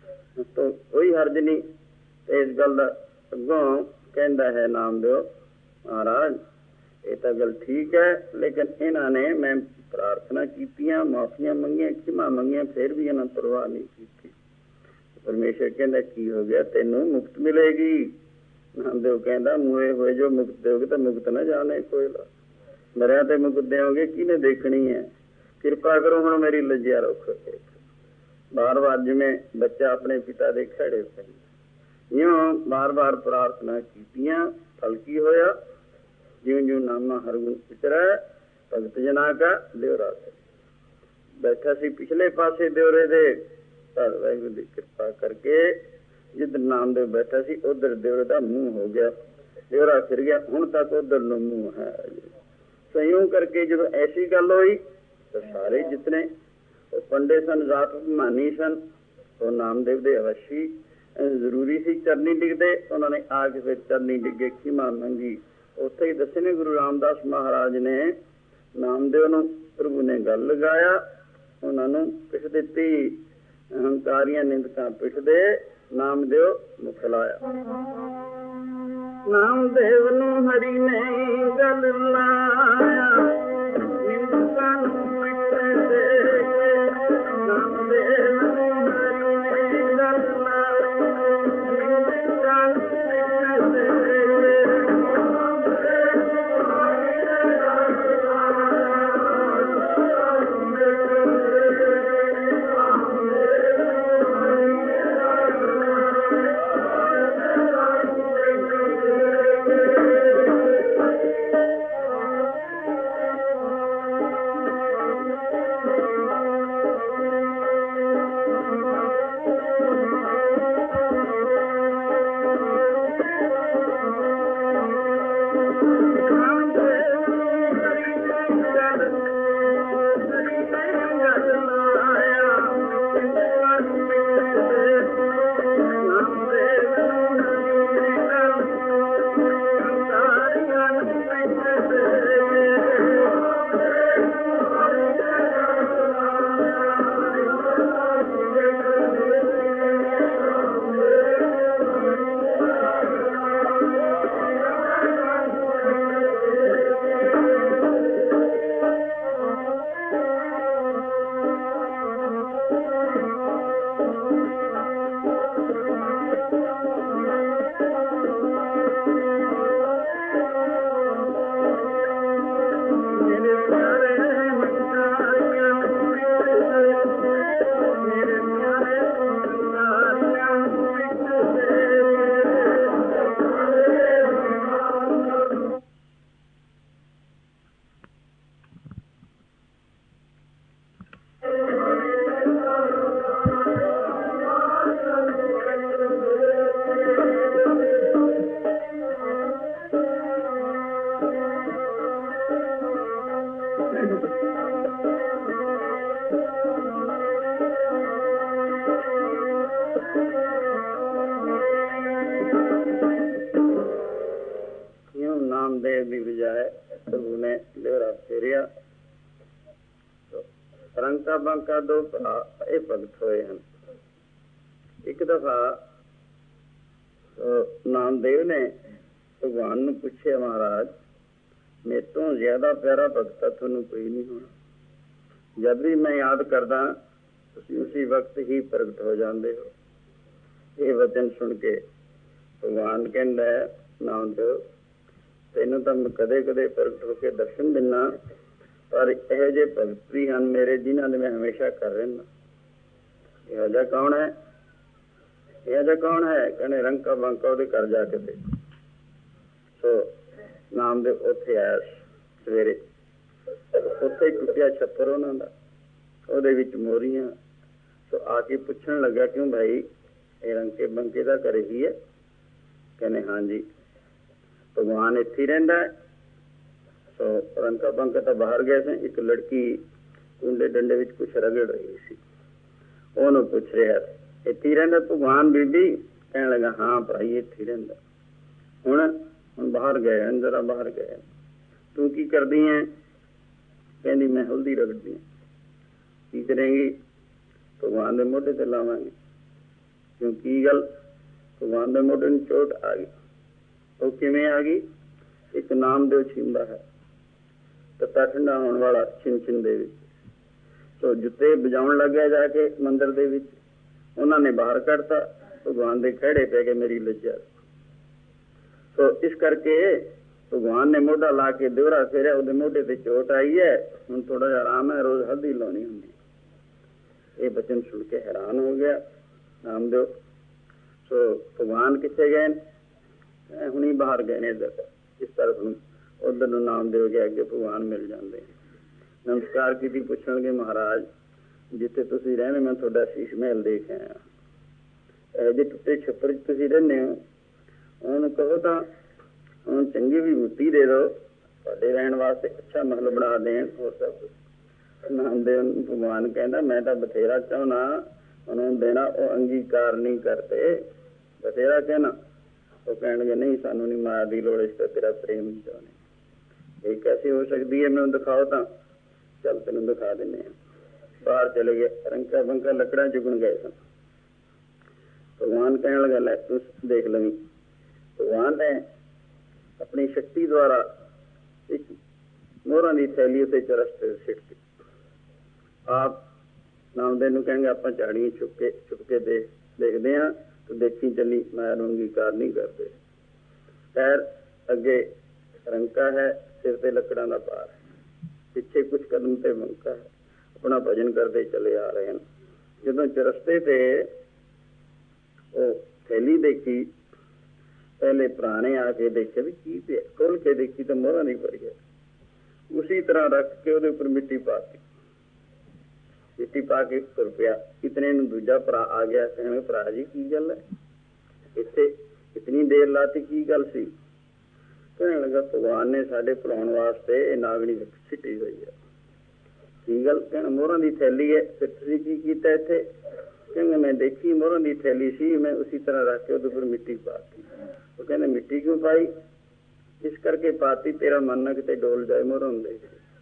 ਕੋਈ ਹਰਜ ਨਹੀਂ। ਇਸ ਗੱਲ ਦਾ ਅੱਗੋਂ ਕਹਿੰਦਾ ਹੈ ਨਾਮਦੇਵ ਮਹਾਰਾਜ, ਇਹ ਤਾਂ ਗੱਲ ਠੀਕ ਹੈ, ਲੇਕਿਨ ਇਹਨਾਂ ਨੇ ਮੈਂ ਪ੍ਰਾਰਥਨਾ ਕੀਤੀਆਂ, ਮਾਫੀਆਂ ਮੰਗੀਆਂ, ਖਿਮਾ ਮੰਗੀਆਂ, ਫਿਰ ਵੀ ਇਹਨਾਂ ਪਰਵਾਹ ਨਹੀਂ ਕੀਤੀ। ਪਰਮੇਸ਼ਰ ਕਹਿੰਦਾ ਕੀ ਹੋ ਗਿਆ? ਤੈਨੂੰ ਮੁਕਤ ਮਿਲੇਗੀ। ਨਾਮਦੇਵ ਕਹਿੰਦਾ ਮੂਹੇ ਹੋਏ ਜੋ ਮੁਕਤ ਦੇਓਗੇ ਤਾਂ ਮੁਕਤ ਨਾ ਜਾਣੇ ਕੋਈ, ਮਰਿਆ ਤੇ ਮੁਕਤ ਦੇਓਗੇ, ਕਿਹਨੇ ਦੇਖਣੀ ਹੈ? ਕਿਰਪਾ ਕਰੋ ਹੁਣ ਮੇਰੀ ਲੱਜਿਆ ਰੱਖੋ। ਬਾਰ ਬਾਰ ਜਿਵੇਂ ਬੱਚਾ ਆਪਣੇ ਪਿਤਾ ਦੇ ਖੜੇ ਪੈਂਦਾ, ਇਉਂ ਬਾਰ ਬਾਰ ਪ੍ਰਾਰਥਨਾ ਕੀਤੀਆਂ। ਫਲ ਕੀ ਹੋਇਆ? ਜਿਉਂ ਜਿਉਂ ਨਾਮਾ ਹਰਗੁਣ ਉਚਰੈ, ਭਗਤ ਜਨਾ ਕਾ ਦਿਉਰਾ ਬੈਠਾ ਸੀ ਪਿਛਲੇ ਪਾਸੇ ਦਿਉਰੇ ਦੇ। ਵਾਹਿਗੁਰੂ ਦੀ ਕਿਰਪਾ ਕਰਕੇ ਜਿੱਧਰ ਨਾਮਦੇਵ ਬੈਠਾ ਸੀ ਉਧਰ ਦਿਉਰੇ ਦਾ ਮੂੰਹ ਹੋ ਗਿਆ, ਦਿਉਰਾ ਫਿਰ ਗਿਆ, ਹੁਣ ਤੱਕ ਉਧਰ ਨੂੰ ਮੂੰਹ ਹੈ। ਸੰਯੋਗ ਕਰਕੇ ਜਦੋਂ ਐਸੀ ਗੱਲ ਹੋਈ ਤਾਂ ਸਾਰੇ ਜਿਤਨੇ ਉਹ ਪੰਡੇ ਸਨ, ਜਾਤ ਅਭਿਮਾਨੀ ਸਨ, ਉਹ ਨਾਮਦੇਵ ਦੇ ਅਵਸ਼ੀ ਜ਼ਰੂਰੀ ਸੀ ਚਰਨੀ ਡਿੱਗਦੇ। ਉਹਨਾਂ ਨੇ ਆ ਕੇ ਫਿਰ ਚਰਨੀ ਡਿੱਗੇ, ਖਿਮਾ ਮੰਗੀ। ਉੱਥੇ ਹੀ ਦੱਸੇ ਨੇ ਗੁਰੂ ਰਾਮਦਾਸ ਮਹਾਰਾਜ ਨੇ ਨਾਮਦੇਵ ਨੂੰ ਪ੍ਰਭੂ ਨੇ ਗੱਲ ਲਗਾਇਆ, ਉਹਨਾਂ ਨੂੰ ਪਿੱਠ ਦਿੱਤੀ। ਹੰਕਾਰੀਆਂ ਨਿੰਦਕਾਂ ਪਿੱਠਦੇ, ਨਾਮਦੇਵ ਮੁਖ ਲਾਇਆ। ਨਾਮਦੇਵ ਨੂੰ ਹਰੀ ਨੇ ਗੱਲ ਲਾਇਆ, ਨਿੰਦਕਾਂ ਨੂੰ ਪਿੱਠ ਦੇ। ਨਾਮਦੇਵ ਨੂੰ ਹਰੀ ਨੇ ਗੱਲ ਲਾਇਆ, ਨਿੰਦਕਾਂ ਨੂੰ ਪਿੱਠ ਦੇ। ਨਾਮਦੇਵ ਦੀ ਬਜਾਏ ਪ੍ਰਭੂ ਨੇ ਲਹਿਰਾ ਫੇਰਿਆ। ਰੰਕਾ ਬੰਕਾ ਦੋ ਭਰਾ ਇਹ ਭਗਤ ਹੋਏ ਹਨ। ਇੱਕ ਦਫਾ ਨਾਮਦੇਵ ਨੇ ਭਗਵਾਨ ਨੂੰ ਪੁੱਛਿਆ, ਮਹਾਰਾਜ ਮੇਰੇ ਤੋਂ ਜ਼ਿਆਦਾ ਪਿਆਰਾ ਭਗਤ ਤੁਹਾਨੂੰ ਕੋਈ ਨਹੀਂ ਹੋਣਾ। ਜਦ ਵੀ ਮੈਂ ਯਾਦ ਕਰਦਾ ਤੁਸੀਂ ਉਸੇ ਵਕਤ ਹੀ ਪ੍ਰਗਟ ਹੋ ਜਾਂਦੇ ਹੋ। ਇਹ ਵਚਨ ਸੁਣ ਕੇ ਭਗਵਾਨ ਕਹਿੰਦਾ ਨਾਮਦੇਵ ਤੈਨੂੰ ਤਾਂ ਮੈਂ ਕਦੇ ਕਦੇ ਪ੍ਰਗਟ ਹੋ ਕੇ ਦਰਸ਼ਨ ਦਿੰਦਾ, ਪਰ ਇਹੋ ਜਿਹੇ ਭਗਤ ਵੀ ਹਨ ਮੇਰੇ ਜਿਨ੍ਹਾਂ ਦੇ ਮੈਂ ਹਮੇਸ਼ਾ ਕਰ ਰਹਿੰਦਾ। ਇਹੋ ਜਿਹਾ ਕੌਣ ਹੈ? ਇਹੋ ਜਿਹਾ ਕੌਣ ਹੈ? ਕਹਿੰਦੇ ਰੰਕਾ ਬੰਕਾ, ਉਹਦੇ ਘਰ ਜਾ ਕੇ ਦੇਖੋ। ਸੋ ਨਾਮਦੇਵ ਉੱਥੇ ਆਇਆ ਸਵੇਰੇ, ਉੱਥੇ ਹੀ ਟੁੱਟਿਆ ਛੱਪਰ ਉਹਨਾਂ ਦਾ, ਉਹਦੇ ਵਿੱਚ ਮੋਰੀਆਂ। ਸੋ ਆ ਕੇ ਪੁੱਛਣ ਲੱਗਾ, ਕਿਉਂ ਭਾਈ ਇਹ ਰੰਕੇ ਬੰਕੇ ਦਾ ਘਰ ਹੀ ਹੈ? ਕਹਿੰਦੇ ਹਾਂਜੀ, ਭਗਵਾਨ ਇੱਥੇ ਹੀ ਰਹਿੰਦਾ ਹੈ। ਸੋ ਰੰਕਾ ਬੰਕਾ ਤਾਂ ਬਾਹਰ ਗਏ ਸੀ। ਇੱਕ ਲੜਕੀ ਕੁੰਡੇ ਡੰਡੇ ਵਿੱਚ ਕੁਛ ਰਗੜ ਰਹੀ ਸੀ, ਉਹਨੂੰ ਪੁੱਛ ਰਿਹਾ, ਇੱਥੇ ਹੀ ਰਹਿੰਦਾ ਭਗਵਾਨ ਬੀਬੀ? ਕਹਿਣ ਲੱਗਾ ਹਾਂ ਭਾਈ ਇੱਥੇ ਹੀ ਰਹਿੰਦਾ। ਹੁਣ ਬਾਹਰ ਗਏ, ਜਰਾ ਬਾਹਰ ਗਏ। ਤੂੰ ਕੀ ਕਰਦੀ ਹੈ? ਕਹਿੰਦੀ ਮੈਂ ਹਲਦੀ ਰਗੜਦੀ ਹਾਂ। ਕੀ ਕਰੇਂਗੀ? ਭਗਵਾਨ ਦੇ ਮੋਢੇ ਤੇ ਲਾਵਾਂਗੇ। ਕਿਉਂ, ਕੀ ਗੱਲ? ਭਗਵਾਨ ਦੇ ਮੋਢੇ ਨੂੰ ਚੋਟ ਆ ਗਈ। ਉਹ ਕਿਵੇਂ ਆ ਗਈ? ਇੱਕ ਨਾਮਦੇਵ ਛਿੰਦਾ ਹੈ, ਤੱਤਾ ਠੰਡਾ ਹੋਣ ਵਾਲਾ ਛਿੰਨ ਦੇ ਵਿੱਚ। ਸੋ ਜੁੱਤੇ ਵਜਾਉਣ ਲੱਗਿਆ ਜਾ ਕੇ ਮੰਦਿਰ ਦੇ ਵਿੱਚ, ਉਹਨਾਂ ਨੇ ਬਾਹਰ ਕੱਢਤਾ। ਭਗਵਾਨ ਦੇ ਖਹਿੜੇ ਪੈ ਗਏ ਮੇਰੀ ਲੱਜਾ। ਸੋ ਇਸ ਕਰਕੇ ਭਗਵਾਨ ਨੇ ਮੋਢਾ ਲਾ ਕੇ ਦਿਵਰਾ ਫੇਰਿਆ, ਉਹਦੇ ਮੋਢੇ ਤੇ ਚੋਟ ਆਈ ਹੈ, ਹੁਣ ਥੋੜਾ ਜਿਹਾ ਆਰਾਮ ਹੈ, ਰੋਜ਼ ਹਲਦੀ ਲਾਉਣੀ ਹੁੰਦੀ। ਇਹ ਬਚਨ ਸੁਣ ਕੇ ਹੈਰਾਨ ਹੋ ਗਿਆ ਨਾਮਦੇਵ। ਸੋ ਭਗਵਾਨ ਕਿੱਥੇ ਗਏ? ਹੁਣੀ ਬਾਹਰ ਗਏ ਨੇ ਇੱਧਰ, ਇਸ ਤਰਫ ਨੂੰ, ਉਧਰ ਨੂੰ ਨਾਮਦੇਵ ਗਿਆ, ਅੱਗੇ ਭਗਵਾਨ ਮਿਲ ਜਾਂਦੇ। ਨਮਸਕਾਰ ਕੀਤੀ, ਪੁੱਛਣਗੇ ਮਹਾਰਾਜ ਜਿੱਥੇ ਤੁਸੀਂ ਰਹਿੰਦੇ ਮੈਂ ਤੁਹਾਡਾ ਸ਼ੀਸ਼ ਮਹਿਲ ਦੇਖ ਆਇਆ, ਇਹੋ ਜਿਹੇ ਟੁੱਟੇ ਛੱਪਰ 'ਚ ਤੁਸੀਂ ਰਹਿੰਦੇ ਹੋ, ਉਹਨੂੰ ਕਹੋ ਤਾਂ ਉਹਨੂੰ ਚੰਗੀ ਵੀ ਮਿੱਟੀ ਦੇ ਦਿਓ, ਤੁਹਾਡੇ ਰਹਿਣ ਵਾਸਤੇ ਅੱਛਾ ਮਹਲ ਬਣਾ ਦੇਣ, ਹੋਰ ਸਭ ਕੁਛ। ਨਾਮਦੇਵ ਭਗਵਾਨ ਕਹਿੰਦਾ ਮੈਂ ਤਾਂ ਬਥੇਰਾ ਚਾਹੁੰਦਾ, ਉਹਨੂੰ ਦੇਣਾ, ਉਹ ਅੰਗੀਕਾਰ ਨਹੀਂ ਕਰਦੇ। ਬਥੇਰਾ ਕਹਿਣਾ, ਉਹ ਕਹਿਣਗੇ ਨਹੀਂ ਸਾਨੂੰ ਨਹੀਂ ਮਾਇਆ ਦੀ ਲੋੜ, ਇਸ ਤੋਂ ਤੇਰਾ ਪ੍ਰੇਮ ਨਹੀਂ ਚਾਹੁੰਦੇ। ਇਹ ਕੈਸੇ ਹੋ ਸਕਦੀ ਹੈ? ਮੈਨੂੰ ਦਿਖਾਓ ਤਾਂ। ਚੱਲ ਤੈਨੂੰ ਦਿਖਾ ਦਿੰਦੇ ਹਾਂ। ਬਾਹਰ ਚਲੇ ਗਏ, ਰੰਕਾ ਬੰਕਾ ਲੱਕੜਾਂ ਚੁਗਣ ਗਏ ਸਨ। ਭਗਵਾਨ ਕਹਿਣ ਲੱਗਾ ਲੈ ਤੂੰ ਦੇਖ ਲਵੀਂ। ਭਗਵਾਨ ਨੇ ਆਪਣੀ ਸ਼ਕਤੀ ਦੁਆਰਾ ਇੱਕ ਮੋਹਰਾਂ ਦੀ ਥੈਲੀ ਉੱਤੇ ਚਰਸ ਤੇ ਸਿੱਟਦੀ। ਆਪ ਨਾਮਦੇਵ ਨੂੰ ਕਹਿਣਗੇ ਆਪਾਂ ਝਾੜੀਆਂ ਛੁਪ ਕੇ ਦੇਖਦੇ ਹਾਂ, ਤੇ ਦੇਖੀ ਚੱਲੀ ਮਾਇਆ ਨੂੰ ਅੰਗੀਕਾਰ ਨਹੀਂ ਕਰਦੇ। ਪੈਰ ਅੱਗੇ ਰੰਕਾ ਹੈ, ਸਿਰ ਤੇ ਲੱਕੜਾਂ ਦਾ ਭਾਰ, ਪਿੱਛੇ ਕੁਛ ਕਦਮ ਤੇ ਬੰਕਾ ਹੈ, ਆਪਣਾ ਭਜਨ ਕਰਦੇ ਚਲੇ ਆ ਰਹੇ ਹਨ। ਜਦੋਂ ਚਰਸਤੇ ਤੇ ਉਹ ਥੈਲੀ ਦੇਖੀ, ਪਹਿਲੇ ਪੁਰਾਣੇ ਆ ਕੇ ਦੇਖੇ ਵੀ ਕੀ ਪਿਆ, ਖੋਲ ਕੇ ਦੇਖੀ ਤਾਂ ਮੋਹਰਾਂ ਨਹੀਂ ਭਰੀ ਹੈ। ਉਸੀ ਤਰ੍ਹਾਂ ਰੱਖ ਕੇ ਉਹਦੇ ਉੱਪਰ ਮਿੱਟੀ ਪਾਤੀ, ਮਿੱਟੀ ਪਾ ਕੇ ਤੁਰ ਪਿਆ। ਇਤਨੇ ਨੂੰ ਦੂਜਾ ਭਰਾ ਆ ਗਿਆ, ਕਹਿਣ ਭਰਾ ਜੀ ਕੀ ਗੱਲ ਹੈ, ਇੱਥੇ ਇਤਨੀ ਦੇਰ ਲਾਤੀ, ਕੀ ਗੱਲ ਸੀ? ਕਹਿਣ ਲੱਗਾ ਭਗਵਾਨ ਨੇ ਸਾਡੇ ਭੁਲਾਉਣ ਵਾਸਤੇ ਇਹ ਨਾਗਣੀ ਸਿੱਟੀ ਹੋਈ ਹੈ। ਕੀ ਗੱਲ? ਕਹਿਣ ਮੋਹਰਾਂ ਦੀ ਥੈਲੀ ਹੈ, ਫਿਰ ਤੁਸੀਂ ਕੀ ਕੀਤਾ ਇੱਥੇ? ਕਹਿੰਦੇ ਮੈਂ ਦੇਖੀ ਮੋਹਰਾਂ ਦੀ ਥੈਲੀ ਸੀ, ਮੈਂ ਉਸੀ ਤਰ੍ਹਾਂ ਰੱਖ ਕੇ ਉਹਦੇ ਉੱਪਰ ਮਿੱਟੀ ਪਾਤੀ। ਉਹ ਕਹਿੰਦੇ ਮਿੱਟੀ ਕਿਉਂ ਪਾਈ? ਇਸ ਕਰਕੇ ਪਾਤੀ ਤੇਰਾ ਮਨ ਨਾ ਕਿਤੇ ਡੋਲ ਜਾਏ ਮੋਹਰਾਂ ਦੇ।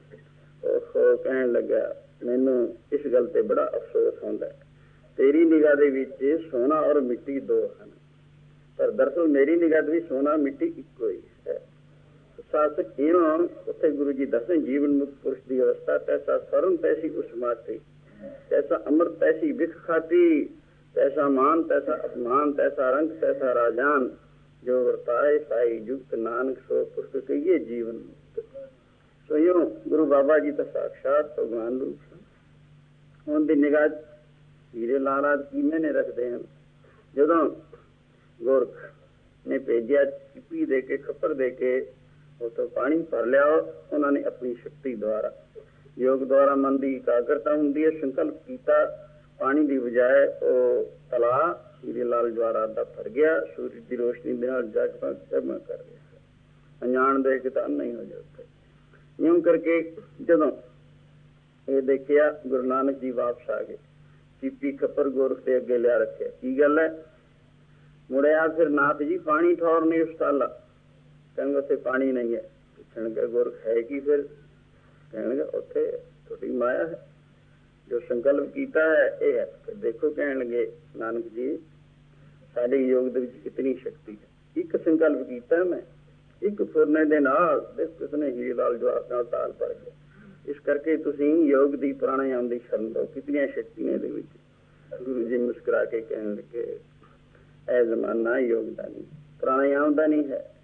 ਉਹ ਕਹਿਣ ਲੱਗਾ ਮੈਨੂੰ ਇਸ ਗੱਲ ਤੇ ਬੜਾ ਅਫਸੋਸ ਹੁੰਦਾ ਹੈ, ਤੇਰੀ ਨਿਗਾਹ ਦੇ ਵਿੱਚ ਸੋਨਾ ਔਰ ਮਿੱਟੀ ਦੋ ਹਨ, ਪਰ ਦਰਅਸਲ ਮੇਰੀ ਨਿਗਾਹ ਵੀ ਸੋਨਾ ਮਿੱਟੀ ਇੱਕੋ ਹੀ ਹੈ। ਸਾਸਕ ਇਉਂ ਉੱਥੇ ਗੁਰੂ ਜੀ ਦੱਸਦੇ ਜੀਵਨ ਮੁਕਤ ਪੁਰਸ਼ ਦੀ ਅਵਸਥਾ, ਤੈਸਾ ਸਰਨ ਤੈਸੀ ਉਸਮਾਤੀ, ਤੈਸਾ ਅੰਮ੍ਰਿਤ ਤੈਸੀ ਵਿਖ ਖਾਤੀ, ਤੈਸਾ ਮਾਨ ਤੈਸਾ ਅਪਮਾਨ, ਤੈਸਾ ਰੰਗ ਤੈਸਾ ਰਾਜਾਨ, ਜੋ ਵਰਤਾਏ ਸਾਈ ਜੁਗਤ ਨਾਨਕ ਸੋ ਪੁਰਖ ਕਹੀਏ ਜੀਵਨ ਮੁਕਤ। ਸੋ ਇਉਂ ਗੁਰੂ ਬਾਬਾ ਜੀ ਤਾਂ ਸਾਖਸ਼ਾਤ ਭਗਵਾਨ ਰੂਪ ਸਨ। ਹੁਣ ਦੀ ਨਿਗਾਹ ਹੀਰੇ ਲਾਲਾਦ ਕੀ ਮੈਨੇ ਰੱਖਦੇ ਹਨ। ਜਦੋਂ ਗੋਰਖ ਨੇ ਭੇਜਿਆ ਚਿੱਪੀ ਦੇ ਕੇ, ਖੱਪਰ ਦੇ ਕੇ ਉੱਥੋਂ ਪਾਣੀ ਭਰ ਲਿਆ, ਉਹਨਾਂ ਨੇ ਆਪਣੀ ਸ਼ਕਤੀ ਦੁਆਰਾ, ਯੋਗ ਦੁਆਰਾ ਮਨ ਦੀ ਇਕਾਗਰਤਾ ਹੁੰਦੀ ਹੈ, ਸੰਕਲਪ ਕੀਤਾ, ਪਾਣੀ ਦੀ ਬਜਾਏ ਉਹ ਤਲਾ ਹੀਰੇ ਲਾਲ ਜਵਾਹਰਾਤ ਦਾ ਭਰ ਗਿਆ, ਸੂਰਜ ਦੀ ਰੋਸ਼ਨੀ ਦੇ ਨਾਲ ਜਗਮਗ ਜਗਮਗ ਕਰ ਗਿਆ। ਅਣਜਾਣ ਦੇਖ ਤਾਂ ਨਹੀਂ ਹੋ ਜਾਂਦਾ। ਇਉਂ ਕਰਕੇ ਜਦੋਂ ਇਹ ਦੇਖਿਆ ਗੁਰੂ ਨਾਨਕ ਜੀ ਵਾਪਸ ਆ ਗਏ, ਚੀਪੀ ਖੱਪਰ ਗੋਰਖ ਦੇ ਅੱਗੇ ਲਿਆ ਰੱਖਿਆ। ਕੀ ਗੱਲ ਹੈ? ਮੁੜਿਆ ਫਿਰ ਨਾਥ ਜੀ ਪਾਣੀ ਠੌਰ ਨਹੀਂ ਉਸ ਤਾਲਾ। ਕਹਿੰਦੇ ਉੱਥੇ ਪਾਣੀ ਨਹੀਂ ਹੈ। ਪੁੱਛਣਗੇ ਗੋਰਖ ਹੈ ਕੀ? ਫਿਰ ਕਹਿਣਗੇ ਉੱਥੇ ਤੁਹਾਡੀ ਮਾਇਆ ਹੈ, ਜੋ ਸੰਕਲਪ ਕੀਤਾ ਹੈ ਇਹ ਹੈ। ਫਿਰ ਦੇਖੋ ਕਹਿਣਗੇ ਨਾਨਕ ਜੀ ਸਾਡੇ ਯੋਗ ਦੇ ਵਿੱਚ ਕਿਤਨੀ ਸ਼ਕਤੀ ਹੈ। ਇੱਕ ਸੰਕਲਪ ਕੀਤਾ ਮੈਂ, ਇੱਕ ਫੁਰਨੇ ਦੇ ਨਾਲ ਕਿਸਨੇ ਹੀਰੇ ਲਾਲ ਜਵਾਹਰ ਨਾਲ ਤਾਲ ਭਰ ਗਿਆ। ਇਸ ਕਰਕੇ ਤੁਸੀਂ ਯੋਗ ਦੀ ਪ੍ਰਾਣਾਯਾਮ ਦੀ ਸ਼ਰਨ ਲਓ, ਕਿਤਨੀਆਂ ਸ਼ਕਤੀਆਂ ਇਹਦੇ ਵਿੱਚ। ਗੁਰੂ ਜੀ ਮੁਸਕਰਾ ਕੇ ਕਹਿਣ ਲੱਗੇ ਇਹ ਜ਼ਮਾਨਾ ਯੋਗ ਦਾ ਨਹੀਂ, ਪ੍ਰਾਣਾਯਾਮ ਦਾ ਨਹੀਂ ਹੈ,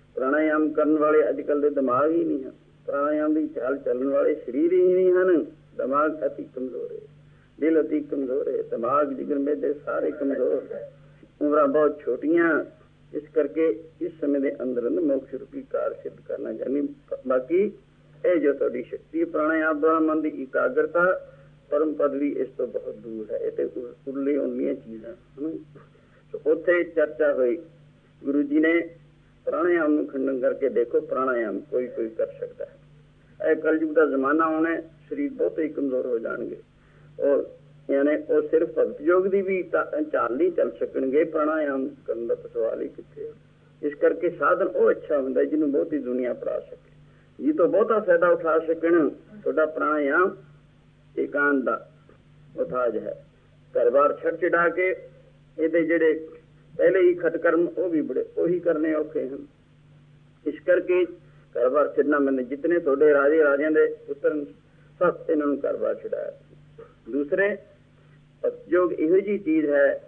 ਪ੍ਰਾਣਾਯਾਮ ਕਰਨ ਵਾਲੇ ਅੱਜ ਕੱਲ੍ਹ ਦੇ ਦਿਮਾਗ ਹੀ ਨਹੀਂ ਹਨ। ਪ੍ਰਾਣਾਯਾਮ ਦੀ ਚਾਲ ਚੱਲਣ ਵਾਲੇ ਸਰੀਰ ਹੀ ਨਹੀਂ ਹਨ। ਦਿਮਾਗ ਅਤੀ ਕਮਜ਼ੋਰ ਹੈ, ਦਿਲ ਅਤੀ ਕਮਜ਼ੋਰ ਹੈ, ਦਿਮਾਗ ਜਿਗਰ ਮੇਦੇ ਸਾਰੇ ਕਮਜ਼ੋਰ, ਉਮਰਾਂ ਬਹੁਤ ਛੋਟੀਆਂ। ਇਸ ਕਰਕੇ ਇਸ ਸਮੇਂ ਦੇ ਅੰਦਰ ਮੋਕਸ਼ ਰੂਪੀ ਕਾਰ ਸਿੱਧ ਕਰਨਾ ਚਾਹੀਦੀ। ਬਾਕੀ ਇਹ ਜੋ ਤੁਹਾਡੀ ਸ਼ਕਤੀ ਪ੍ਰਾਣਾਯਾਮ ਦੁਆਰਾ ਮਨ ਦੀ ਇਕਾਗਰਤਾ ਪਰਮ ਪਦ ਵੀ ਇਸ ਤੋਂ ਬਹੁਤ ਦੂਰ ਹੈ। ਇਹ ਤੇ ਉਰਲੀ ਉਨੀਆਂ ਚੀਜ਼ਾਂ ਉੱਥੇ ਚਰਚਾ ਹੋਈ। ਗੁਰੂ ਜੀ ਨੇ ਪ੍ਰਾਣਾਯਾਮ ਨੂੰ ਖੰਡਨ ਕਰਕੇ ਦੇਖੋ ਪ੍ਰਾਣਾਯਾਮ ਕੋਈ ਕੋਈ ਕਰ ਸਕਦਾ ਹੈ। ਇਹ ਕਲਯੁਗ ਦਾ ਜ਼ਮਾਨਾ ਆਉਣਾ, ਸਰੀਰ ਬਹੁਤ ਹੀ ਕਮਜ਼ੋਰ ਹੋ ਜਾਣਗੇ ਔਰ ਯਾਨੀ ਉਹ ਸਿਰਫ ਭਗਤ ਯੋਗ ਦੀ ਵੀ ਚਾਲ ਨਹੀਂ ਚੱਲ ਸਕਣਗੇ। ਪ੍ਰਾਣਾਯਾਮ ਕਰਨ ਦਾ ਸਵਾਲ ਹੀ ਕਿੱਥੇ। ਇਸ ਕਰਕੇ ਸਾਧਨ ਉਹ ਅੱਛਾ ਹੁੰਦਾ ਜਿਹਨੂੰ ਬਹੁਤੀ ਦੁਨੀਆ ਪੜਾ ਸਕੇ, ਜੀ ਤੋਂ ਬਹੁਤਾ ਫਾਇਦਾ ਉਠਾ ਸਕਣ। ਤੁਹਾਡਾ ਪ੍ਰਾਣਾਯਾਮ ਏਕਾਂਤ ਦਾ ਉਥਾਜ ਹੈ। ਘਰ ਬਾਰ ਛੱਡ ਛਡਾ ਕੇ ਇਹਦੇ ਜਿਹੜੇ ਪਹਿਲੇ ਹੀ ਖਟਕਰਮ ਉਹ ਵੀ ਬੜੇ ਉਹੀ ਕਰਨੇ ਔਖੇ ਹਨ। ਇਸ ਕਰਕੇ ਘਰ ਬਾਰ ਛੱਡਣਾ ਮੈਨੇ ਜਿਤਨੇ ਤੁਹਾਡੇ ਰਾਜੇ ਰਾਜਿਆਂ ਦੇ ਪੁੱਤਰ ਸਭ ਇਹਨਾਂ ਨੂੰ ਘਰ ਬਾਰ ਛਡਾਇਆ। ਦੂਸਰੇ ਭਗਤ-ਯੋਗ ਇਹੋ ਜਿਹੀ ਚੀਜ਼ ਹੈ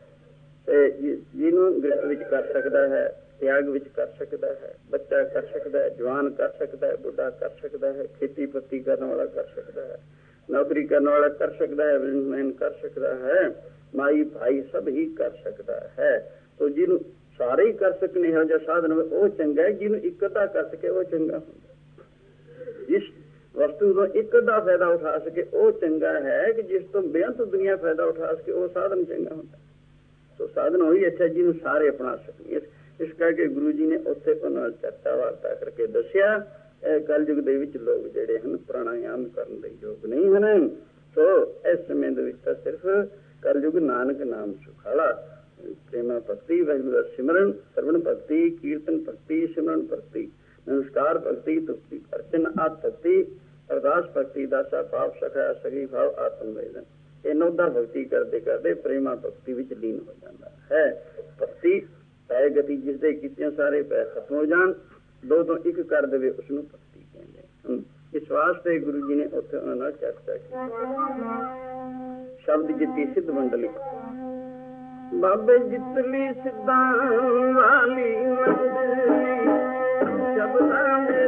ਜਿਹਨੂੰ ਗ੍ਰਹਿ ਵਿੱਚ ਕਰ ਸਕਦਾ ਹੈ, ਤਿਆਗ ਵਿੱਚ ਕਰ ਸਕਦਾ ਹੈ, ਬੱਚਾ ਕਰ ਸਕਦਾ ਹੈ, ਜਵਾਨ ਕਰ ਸਕਦਾ ਹੈ, ਬੁੱਢਾ ਕਰ ਸਕਦਾ ਹੈ, ਖੇਤੀ ਪੱਤੀ ਕਰਨ ਵਾਲਾ ਕਰ ਸਕਦਾ ਹੈ, ਨੌਕਰੀ ਕਰਨ ਵਾਲਾ ਕਰ ਸਕਦਾ ਹੈ, ਬਿਜ਼ਨਸਮੈਨ ਕਰ ਸਕਦਾ ਹੈ, ਮਾਈ ਭਾਈ ਸਭ ਹੀ ਕਰ ਸਕਦਾ ਹੈ। ਤੋ ਜਿਹਨੂੰ ਸਾਰੇ ਹੀ ਕਰ ਸਕਣੇ ਇਹੋ ਜਿਹਾ ਸਾਧਨ ਉਹ ਚੰਗਾ ਹੈ। ਜਿਹਨੂੰ ਇੱਕ ਅੱਧਾ ਕਰ ਸਕੇ ਉਹ ਚੰਗਾ ਹੁੰਦਾ। ਜਿਸ ਵਸਤੂ ਤੋਂ ਇੱਕ ਅੱਧਾ ਫਾਇਦਾ ਉਠਾ ਸਕੇ ਉਹ ਚੰਗਾ ਹੈ ਕਿ ਜਿਸ ਤੋਂ ਬੇਅੰਤ ਦੁਨੀਆ ਫਾਇਦਾ ਉਠਾ ਸਕੇ ਉਹ ਸਾਧਨ ਚੰਗਾ ਹੁੰਦਾ। ਸੋ ਸਾਧਨ ਉਹੀ ਅੱਛਾ ਜਿਹਨੂੰ ਸਾਰੇ ਅਪਣਾ ਸਕਣ। ਇਸ ਕਰਕੇ ਗੁਰੂ ਜੀ ਨੇ ਉੱਥੇ ਉਹਨਾਂ ਨਾਲ ਚਰਚਾ ਵਾਰਤਾ ਕਰਕੇ ਦੱਸਿਆ ਕਲਯੁਗ ਦੇ ਵਿੱਚ ਲੋਕ ਜਿਹੜੇ ਹਨ ਪ੍ਰਾਣਾਯਾਮ ਕਰਨ ਦੇ ਯੋਗ ਨਹੀਂ ਹਨ। ਸੋ ਇਸ ਸਮੇਂ ਦੇ ਵਿੱਚ ਤਾਂ ਸਿਰਫ ਕਲਯੁਗ ਨਾਨਕ ਨਾਮ ਸੁਖਾਲਾ, ਪ੍ਰੇਮਾ ਭਗਤੀ, ਵਾਹਿਗੁਰੂ ਦਾ ਸਿਮਰਨ, ਸਰਵਣ ਭਗਤੀ, ਕੀਰਤਨ ਭਗਤੀ, ਸਿਮਰਨ ਭਗਤੀ, ਨਮਸਕਾਰ ਭਗਤੀ, ਤੁਪਤੀ ਅਰਚਨ ਆਤ ਭਗਤੀ, ਅਰਦਾਸ ਭਗਤੀ, ਦਾਸਾ ਭਾਵ ਸਖਾ ਸਗੀ ਭਾਵ ਆਤਮ ਵੇਦਨ। ਇਹ ਨੌਦਾ ਭਗਤੀ ਕਰਦੇ ਕਰਦੇ ਪ੍ਰੇਮਾ ਭਗਤੀ ਵਿੱਚ ਲੀਨ ਹੋ ਜਾਂਦਾ ਹੈ। ਭਗਤੀ ਪੈ ਗਤੀ ਜਿਸਦੇ ਕੀਤਿਆਂ ਸਾਰੇ ਪੈ ਖਤਮ ਹੋ ਜਾਣ, ਦੋ ਤੋਂ ਇੱਕ ਕਰ ਦੇਵੇ ਉਸਨੂੰ ਭਗਤੀ ਕਹਿੰਦੇ। ਇਸ ਵਾਸਤੇ ਗੁਰੂ ਜੀ ਨੇ ਉੱਥੇ ਉਹਨਾਂ ਨਾਲ ਚਰਚਾ ਕੀਤੀ। ਸ਼ਬਦ ਜਿੱਤੀ ਸਿੱਧ ਮੰਡਲੀ ਬਾਬੇ ਜਿਤਲੀ ਸਿੱਧਾਂ ਵਾਲੀ ਮੰਡਲੀ ਸ਼ਬਦਾਂ ਦੇ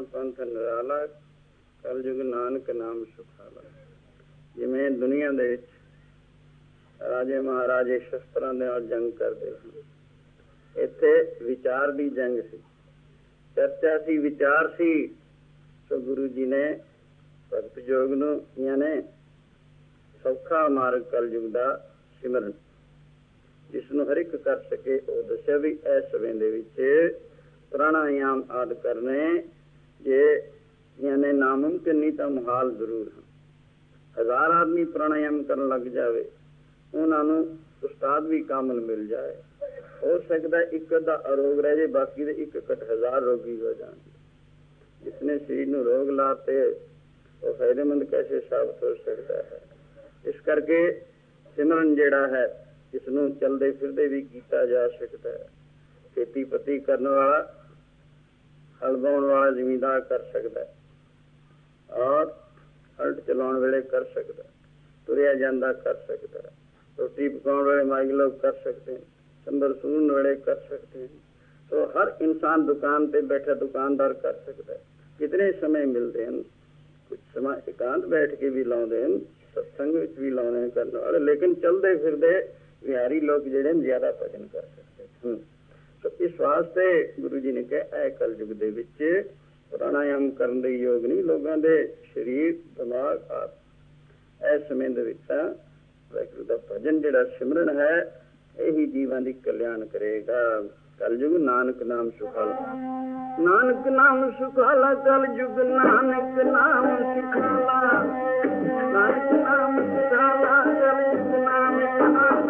ਪੰਥ ਨਿਰਾਲਾ, ਕਲਯੁਗ ਨਾਨਕ ਨਾਮ ਸੁਖਾਲਾ। ਜਿਵੇਂ ਦੁਨੀਆ ਦੇ ਵਿੱਚ ਰਾਜੇ ਮਹਾਰਾਜੇ ਸ਼ਸਤਰਾਂ ਦੇ ਨਾਲ ਜੰਗ ਕਰਦੇ ਹਨ, ਇੱਥੇ ਵਿਚਾਰ ਦੀ ਜੰਗ ਸੀ, ਚਰਚਾ ਸੀ, ਵਿਚਾਰ ਸੀ। ਸੋ ਗੁਰੂ ਜੀ ਨੇ ਭਗਤ ਯੋਗ ਨੂੰ ਯਾਨੀ ਸੌਖਾ ਮਾਰਗ ਕਲਯੁਗ ਦਾ ਸਿਮਰਨ, ਜਿਸ ਨੂੰ ਹਰ ਇੱਕ ਕਰ ਸਕੇ, ਉਹ ਦੱਸਿਆ ਵੀ ਇਸ ਸਮੇਂ ਦੇ ਵਿੱਚ ਪ੍ਰਾਣਾਯਾਮ ਆਦਿ ਕਰਨੇ ਜੇ ਯਾਨੀ ਨਾਮੁਮਕਿਨ ਨਹੀਂ ਤਾਂ ਮੁਹਾਲ ਜ਼ਰੂਰ ਹਨ। 1000 ਆਦਮੀ ਪ੍ਰਾਣਾਯਾਮ ਕਰਨ ਲੱਗ ਜਾਵੇ, ਉਹਨਾਂ ਨੂੰ ਉਸਤਾਦ ਵੀ ਕਾਮਲ ਮਿਲ ਜਾਏ, ਹੋ ਸਕਦਾ ਇੱਕ ਅੱਧਾ ਅਰੋਗ ਰਹਿ ਜੇ, ਬਾਕੀ ਦੇ 1-1000 ਰੋਗੀ ਹੋ ਜਾਣ। ਜਿਸਨੇ ਸਰੀਰ ਨੂੰ ਰੋਗ ਲਾਤੇ ਉਹ ਫਾਇਦੇਮੰਦ ਕੈਸੇ ਸਾਬਤ ਹੋ ਸਕਦਾ ਹੈ। ਇਸ ਕਰਕੇ ਸਿਮਰਨ ਜਿਹੜਾ ਹੈ, ਇਸ ਨੂੰ ਚਲਦੇ ਫਿਰਦੇ ਵੀ ਕੀਤਾ ਜਾ ਸਕਦਾ ਹੈ। ਖੇਤੀ ਪੱਤੀ ਕਰਨ ਵਾਲਾ, ਹਲ ਬਾਉਣ ਵਾਲਾ ਜ਼ਿਮੀਂਦਾਰ ਕਰ ਸਕਦਾ ਹੈ, ਔਰ ਹਲਟ ਚਲਾਉਣ ਵੇਲੇ ਕਰ ਸਕਦਾ, ਤੁਰਿਆ ਜਾਂਦਾ ਕਰ ਸਕਦਾ, ਰੋਟੀ ਪਕਾਉਣ ਵੇਲੇ ਮਾਈ ਲੋਕ ਕਰ ਸਕਦੇ, ਸੰਭਰ ਸੂਰਨ ਵੇਲੇ ਕਰ ਸਕਦੇ। ਸੋ ਹਰ ਇਨਸਾਨ ਦੁਕਾਨ ਤੇ ਬੈਠਾ ਦੁਕਾਨਦਾਰ ਕਰ ਸਕਦਾ। ਕਿਤਨੇ ਸਮੇਂ ਮਿਲਦੇ ਹਨ, ਕੁਝ ਸਮਾਂ ਇਕਾਂਤ ਬੈਠ ਕੇ ਵੀ ਲਾਉਂਦੇ ਹਨ, ਸਤਸੰਗ ਵਿੱਚ ਵੀ ਲਾਉਣੇ ਕਰਨ ਵਾਲੇ, ਲੇਕਿਨ ਚਲਦੇ ਫਿਰਦੇ ਵਿਹਾਰੀ ਲੋਕ ਜਿਹੜੇ ਜ਼ਿਆਦਾ ਭਜਨ ਕਰ ਸਕਦੇ ਹਨ। ਸੋ ਇਸ ਵਾਸਤੇ ਗੁਰੂ ਜੀ ਨੇ ਕਿਹਾ, ਇਹ ਕਲਯੁਗ ਦੇ ਵਿੱਚ ਪ੍ਰਾਣਾਯਾਮ ਕਰਨ ਦੇ ਯੋਗ ਨਹੀਂ, ਲੋਕਾਂ ਦੇ ਸਰੀਰ ਦਿਮਾਗ ਆਪ ਇਸ ਸਮੇਂ ਦੇ ਵਿੱਚ ਤਾਂ ਵਾਹਿਗੁਰੂ ਦਾ ਭਜਨ ਜਿਹੜਾ ਸਿਮਰਨ ਹੈ, ਇਹੀ ਜੀਵਾਂ ਦੀ ਕਲਿਆਣ ਕਰੇਗਾ। ਕਲਯੁਗ ਨਾਨਕ ਨਾਮ ਸੁਖਾਲਾ, ਨਾਨਕ ਨਾਮ ਸੁਖਾਲਾ, ਕਲਯੁਗ ਨਾਨਕ ਨਾਮ ਸੁਖਾਲਾ, ਨਾਨਕ ਨਾਮ ਸੁਖਾਲਾ, ਕਲਯੁਗ ਨਾਨਕ ਨਾਮ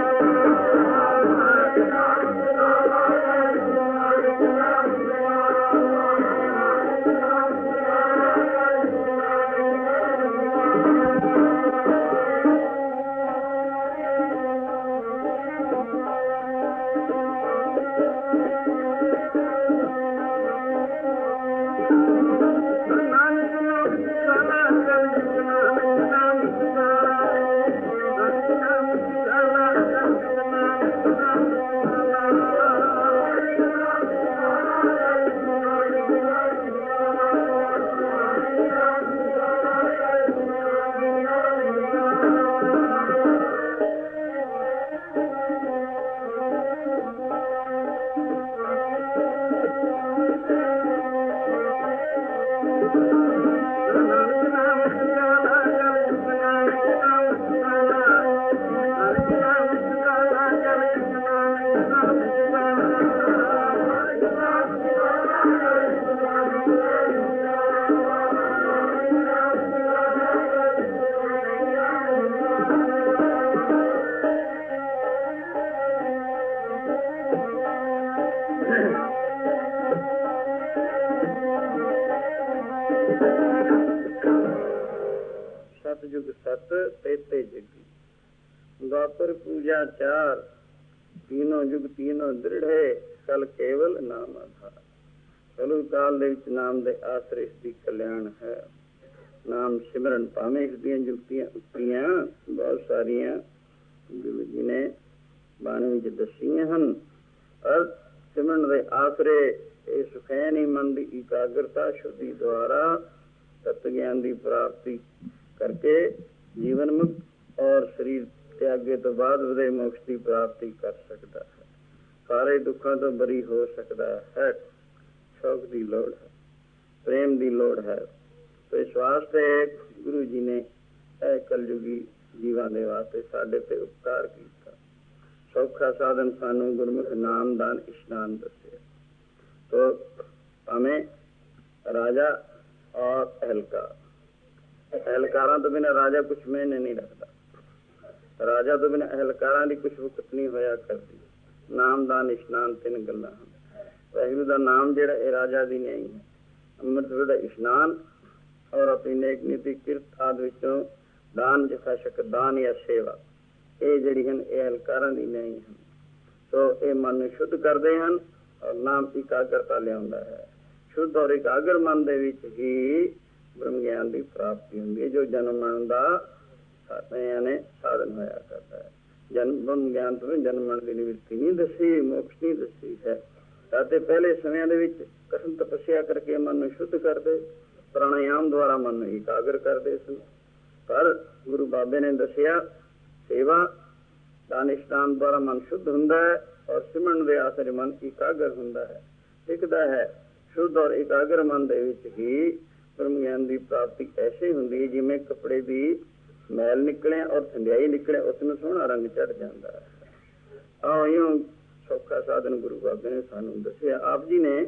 ਸਤਿਯੁਗ ਸਤ ਤੇਤੇ ਜਗੀ, द्वापर पूजा चार, तीनों युग तीनों दृढ़ है, कल केवल नाम आधार। कलु काल ਦੇ ਵਿੱਚ ਨਾਮ ਦੇ ਆਸਰੇ ਇਸ ਦੀ ਕਲਿਆਣ ਹੈ। ਨਾਮ ਸਿਮਰਨ ਭਾਵੇਂ ਇਸ ਦੀਆਂ ਜੁਗਤੀਆਂ ਉਕਤੀਆਂ ਬਹੁਤ ਸਾਰੀਆਂ ਗੁਰੂ ਜੀ ਨੇ ਬਾਣੀ ਵਿੱਚ ਦੱਸੀਆਂ ਹਨ। ਔਰ ਸਿਮਰਨ ਦੇ ਆਸਰੇ ਇਹ ਸੁਖੈਨੀ ਮਨ ਦੀ ਇਕਾਗਰਤਾ ਸ਼ੁੱਧੀ ਦੁਆਰਾ ਤਤ ਗਿਆਨ ਦੀ ਪ੍ਰਾਪਤੀ ਕਰਕੇ ਜੀਵਨ ਮੁਕਤ ਔਰ ਸਰੀਰ ਤਿਆਗੇ ਤੋਂ ਬਾਅਦ ਉਹਦੇ ਮੋਕਸ਼ ਦੀ ਪ੍ਰਾਪਤੀ ਕਰ ਸਕਦਾ ਹੈ। ਸਾਰੇ ਦੁੱਖਾਂ ਤੋਂ ਬਰੀ ਹੋ ਸਕਦਾ ਹੈ। ਸ਼ੌਕ ਦੀ ਲੋੜ ਹੈ, ਪ੍ਰੇਮ ਦੀ ਲੋੜ ਹੈ। ਤੇ ਇਸ ਵਾਸਤੇ ਗੁਰੂ ਜੀ ਨੇ ਇਹ ਕਲਯੁਗੀ ਜੀਵਾਂ ਦੇ ਵਾਸਤੇ ਸਾਡੇ ਤੇ ਉਪਕਾਰ ਕੀਤਾ। ਸੌਖਾ ਸਾਧਨ ਸਾਨੂੰ ਗੁਰਮੁਖ ਨਾਮਦਾਨ ਇਸ਼ਨਾਨ ਦੱਸਿਆ। ਤੋ ਭਾਵੇਂ ਰਾਜਾ ਔਰ ਅਹਲਕਾਰ, ਅਹਲਕਾਰਾਂ ਤੋਂ ਬਿਨਾਂ ਰਾਜਾ ਕੁਛ ਮਾਇਨੇ ਨਹੀਂ ਰੱਖਦਾ। ਰਾਜਾ ਤੋਂ ਬਿਨਾਂ ਅਹਲਕਾਰਾਂ ਦੀ ਕੁਛ ਵਕਤ ਨਹੀਂ ਹੋਇਆ ਕਰਦੀ। ਨਾਮਦਾਨ ਇਸ਼ਨਾਨ ਤਿੰਨ ਗੱਲਾਂ ਹਨ। ਵਾਹਿਗੁਰੂ ਦਾ ਨਾਮ ਜਿਹੜਾ ਇਹ ਰਾਜਾ ਦੀ ਨਹੀਂ ਹੈ। ਅੰਮ੍ਰਿਤ ਵੇਲੇ ਦਾ ਇਸ਼ਨਾਨ ਔਰ ਆਪਣੀ ਨੇਕ ਨੀਤੀ ਕਿਰਤ ਆਦਿ ਵਿੱਚੋਂ ਦਾਨ ਜਥਾ ਸ਼ਕ ਦਾਨ ਜਾਂ ਸੇਵਾ, ਇਹ ਜਿਹੜੀ ਹਨ ਇਹ ਅਹਲਕਾਰਾਂ ਦੀ ਨਹੀਂ ਹਨ। ਸੋ ਇਹ ਮਨ ਨੂੰ ਸ਼ੁੱਧ ਕਰਦੇ ਹਨ ਔਰ ਨਾਮ ਇਕਾਗਰਤਾ ਲਿਆਉਂਦਾ ਹੈ। ਸ਼ੁੱਧ ਔਰ ਇਕਾਗਰ ਮਨ ਦੇ ਵਿੱਚ ਹੀ ਬ੍ਰਹਮ ਗਿਆਨ ਦੀ ਪ੍ਰਾਪਤੀ ਹੁੰਦੀ ਹੈ, ਜੋ ਜਨਮ ਮਰਨ ਦਾ ਸਾਧਨ ਹੋਇਆ ਕਰਦਾ ਹੈ। ਜਨਮ ਗਿਆਨ ਤੋਂ ਜਨਮ ਮਰਨ ਦੀ ਨਿਵਿਰਤੀ ਨਹੀਂ ਦੱਸੀ, ਮੋਕਸ਼ ਨਹੀਂ ਦੱਸੀ ਹੈ। ਅਤੇ ਪਹਿਲੇ ਸਮਿਆਂ ਦੇ ਵਿੱਚ ਕਠਿਨ ਤਪੱਸਿਆ ਕਰਕੇ ਮਨ ਨੂੰ ਸ਼ੁੱਧ ਕਰਦੇ, ਪ੍ਰਾਣਾਯਾਮ ਦੁਆਰਾ ਮਨ ਨੂੰ ਇਕਾਗਰ ਕਰਦੇ ਸਨ। ਪਰ ਗੁਰੂ ਬਾਬੇ ਨੇ ਦੱਸਿਆ ਸੇਵਾ ਦਾਨਿਸ਼ਦਾਨ ਦੁਆਰਾ ਮਨ ਸ਼ੁੱਧ ਹੁੰਦਾ ਹੈ ਔਰ ਸਿਮਰਨ ਦੇ ਆਸਰੇ ਮਨ ਇਕਾਗਰ ਹੁੰਦਾ ਹੈ, ਟਿਕਦਾ ਹੈ। ਸ਼ੁੱਧ ਔਰ ਇਕਾਗਰ ਮਨ ਦੇ ਵਿੱਚ ਹੀ ਬ੍ਰਹਮ ਗਿਆਨ ਦੀ ਪ੍ਰਾਪਤੀ ਐਸੀ ਹੁੰਦੀ ਹੈ ਜਿਵੇਂ ਕੱਪੜੇ ਦੀ ਮੈਲ ਨਿਕਲੇ ਔਰ ਠੰਡਿਆਈ ਨਿਕਲੇ, ਉਸ ਨੂੰ ਸੋਹਣਾ ਰੰਗ ਚੜ ਜਾਂਦਾ ਹੈ। ਆਹ ਇਉਂ ਸੌਖਾ ਸਾਧਨ ਗੁਰੂ ਬਾਬੇ ਨੇ ਸਾਨੂੰ ਦੱਸਿਆ। ਆਪ ਜੀ ਨੇ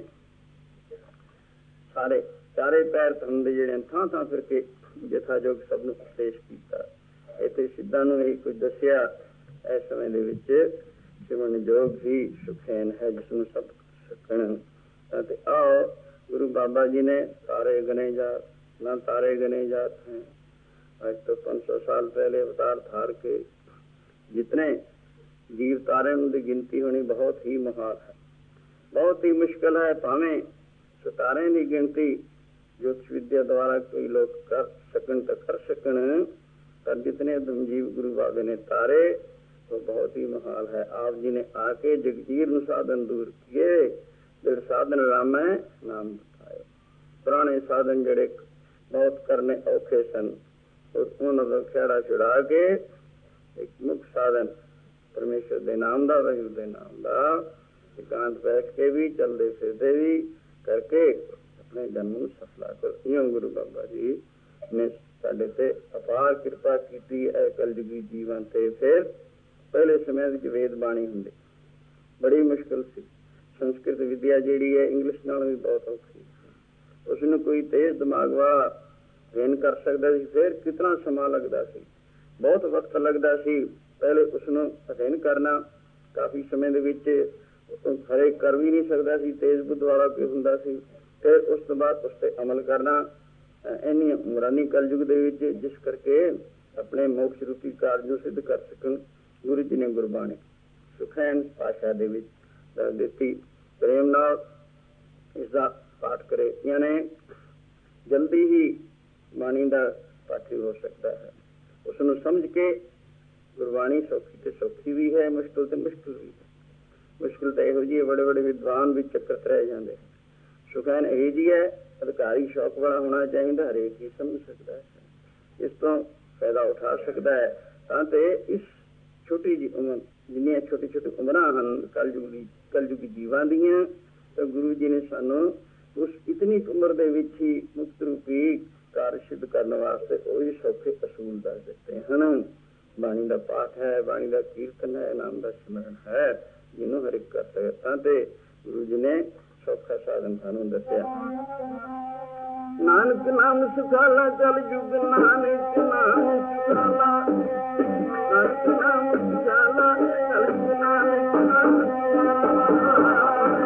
ਸਾਰੇ ਚਾਰੇ ਪੈਰ ਧਰਮ ਦੇ ਜਿਹੜੇ ਥਾਂ ਥਾਂ ਫਿਰ ਕੇ ਯਥਾਯੋਗ ਸਭ ਨੂੰ ਉਪਦੇਸ਼ ਕੀਤਾ। ਇੱਥੇ ਸਿੱਧਾਂ ਨੂੰ ਇਹ ਕੁਝ ਦੱਸਿਆ। ਇਸ ਸਮੇਂ ਦੇ ਵਿੱਚ ਸਿਮਰਨ ਯੋਗ ਹੀ ਸੁਖੈਨ ਹੈ ਜਿਸ ਨੂੰ ਸਭ ਸਕਣ। ਅਤੇ ਆਓ ਗੁਰੂ ਬਾਬਾ ਜੀ ਨੇ ਤਾਰੇ ਗਨੇ ਜਾਤ ਨਾ ਤਾਰੇ ਗਨੇ जात हैं। आज तो 500 साल पहले अवतार धार के जितने जीव तारे उनकी गिनती होनी बहुत ही मुहाल है, बहुत ही मुश्किल है। भावें सितारे की गिनती ज्योतिष विद्या द्वारा कोई लोग कर सकन तो कर सकन, पर जितने जीव गुरु बाबे ने तारे तो बहुत ही मुहाल है। आप जी ने आके जगजीर साधन दूर किए, जड़ साधन राम है नाम बताए। पुराने साधन जड़े बहुत करने औखे सन, उन्होंने खेड़ा छुड़ा के एक मुख्य साधन परमेश्वर के नाम का, वाहिगुरू के नाम का एकांत बैठ के भी चलते फिरते भी करके अपने जन्म को सफला कर। इं गुरु बाबा जी ने साडे ते अपार कृपा की है। कलयुगी जीवन से फिर पहले समय वेद बाणी होंगे बड़ी मुश्किल सी। संस्कृत विद्या जी है इंग्लिश नालों भी बहुत औखी, उसनों कोई तेज दिमाग वाला अध्ययन कर सकता सी। फिर कितना समा लगता सी, बहुत वक्त लगता सी। पहले उसनों अध्ययन करना काफी समय दे विच हरेक कर भी नहीं सकता सी, तेज बुद्ध वाला कोई हुंदा सी। फिर उस तो बाद उस पर अमल करना इन्नी उमरानी कलयुग दे विच, जिस करके अपने मोक्ष रूपी कार्य नूं सिद्ध कर सकन गुरु जी ने गुरबाणी सुखैन भाषा दे विच दस दित्ती। प्रेम नाल इसका पाठ करे, यानी जल्दी ही बाणी का पाठी हो सकता है। उसनों समझ के गुरबाणी सौखी तो सौखी भी है, मुश्किल तो मुश्किल भी है। मुश्किल तो यहो जी बड़े बड़े विद्वान भी चक्कर रह जाते हैं। सुखैन यही जी है, अधिकारी शौक वाला होना चाहिए, हरेक ही समझ सकता है, इस तो फायदा उठा सकता है। ताकि इस छोटी जी उम्र जिन्नियां छोटी छोटी उम्र हैं कलयुगी जीवां दियां, तो गुरु जी ने सानू उस इतनी उम्र दे विच ही मुक्त रूपी कार्य सिद्ध करने वास्ते वही सौखे असूल दस दिते हैं। बाणी का पाठ है, बाणी का कीर्तन है, नाम का सिमरन है, जिन्हों हर एक कर सकता। गुरु जी ने सौखा साधन सानू दसिया। नानक नाम सुखाला कल युग, नानक नाम सुखाला, नानक नाम सुखाला कल युग, नानक नाम सुखाला।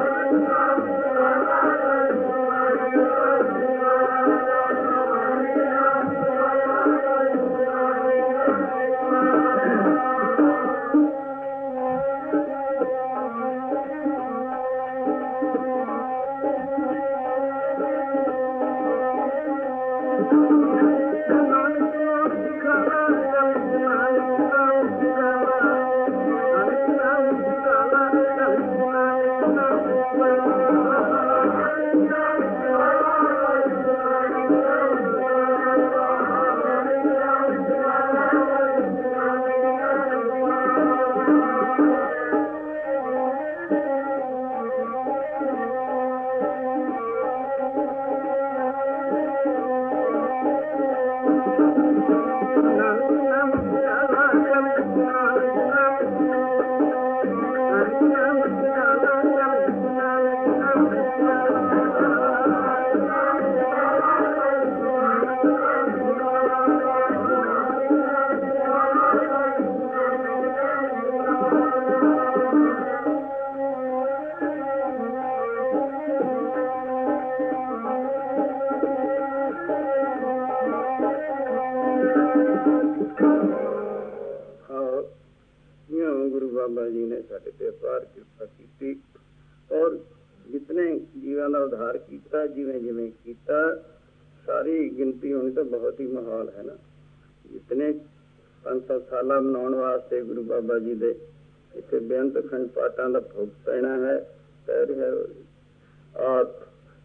बाबा जी ने साडे ते अपार कृपा की और जितने जीवन का उद्धार किया, जिवें जिवें किया, सारी गिनती होनी तो बहुत ही महाल है ना। जितने 500 साल मनाने वास्ते गुरु बाबा जी दे इतने बेअंत अखंड पाठां का भोग पैना है, पैर है। और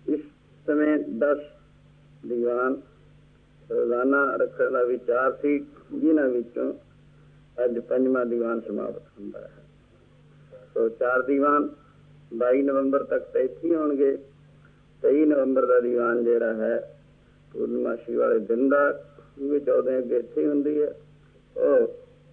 ਇਸ ਸਮੇਂ 10 ਦੀਵਾਨ ਰੋਜ਼ਾਨਾ ਰੱਖਣ ਦਾ ਵਿਚਾਰ ਸੀ, ਜਿਨ੍ਹਾਂ ਵਿੱਚੋਂ ਅੱਜ 5ਵਾਂ ਦੀਵਾਨ ਸਮਾਪਤ ਹੁੰਦਾ ਹੈ। ਸੋ 4 ਦੀਵਾਨ 22 ਨਵੰਬਰ ਤੱਕ ਤਾਂ ਇੱਥੇ ਹੀ ਹੋਣਗੇ। 23 ਨਵੰਬਰ ਦਾ ਦੀਵਾਨ ਜਿਹੜਾ ਹੈ ਪੂਰਨਮਾਸ਼ੀ ਵਾਲੇ ਦਿਨ ਦਾ, 14 ਅੱਗੇ ਇੱਥੇ ਹੀ ਹੁੰਦੀ ਹੈ। ਉਹ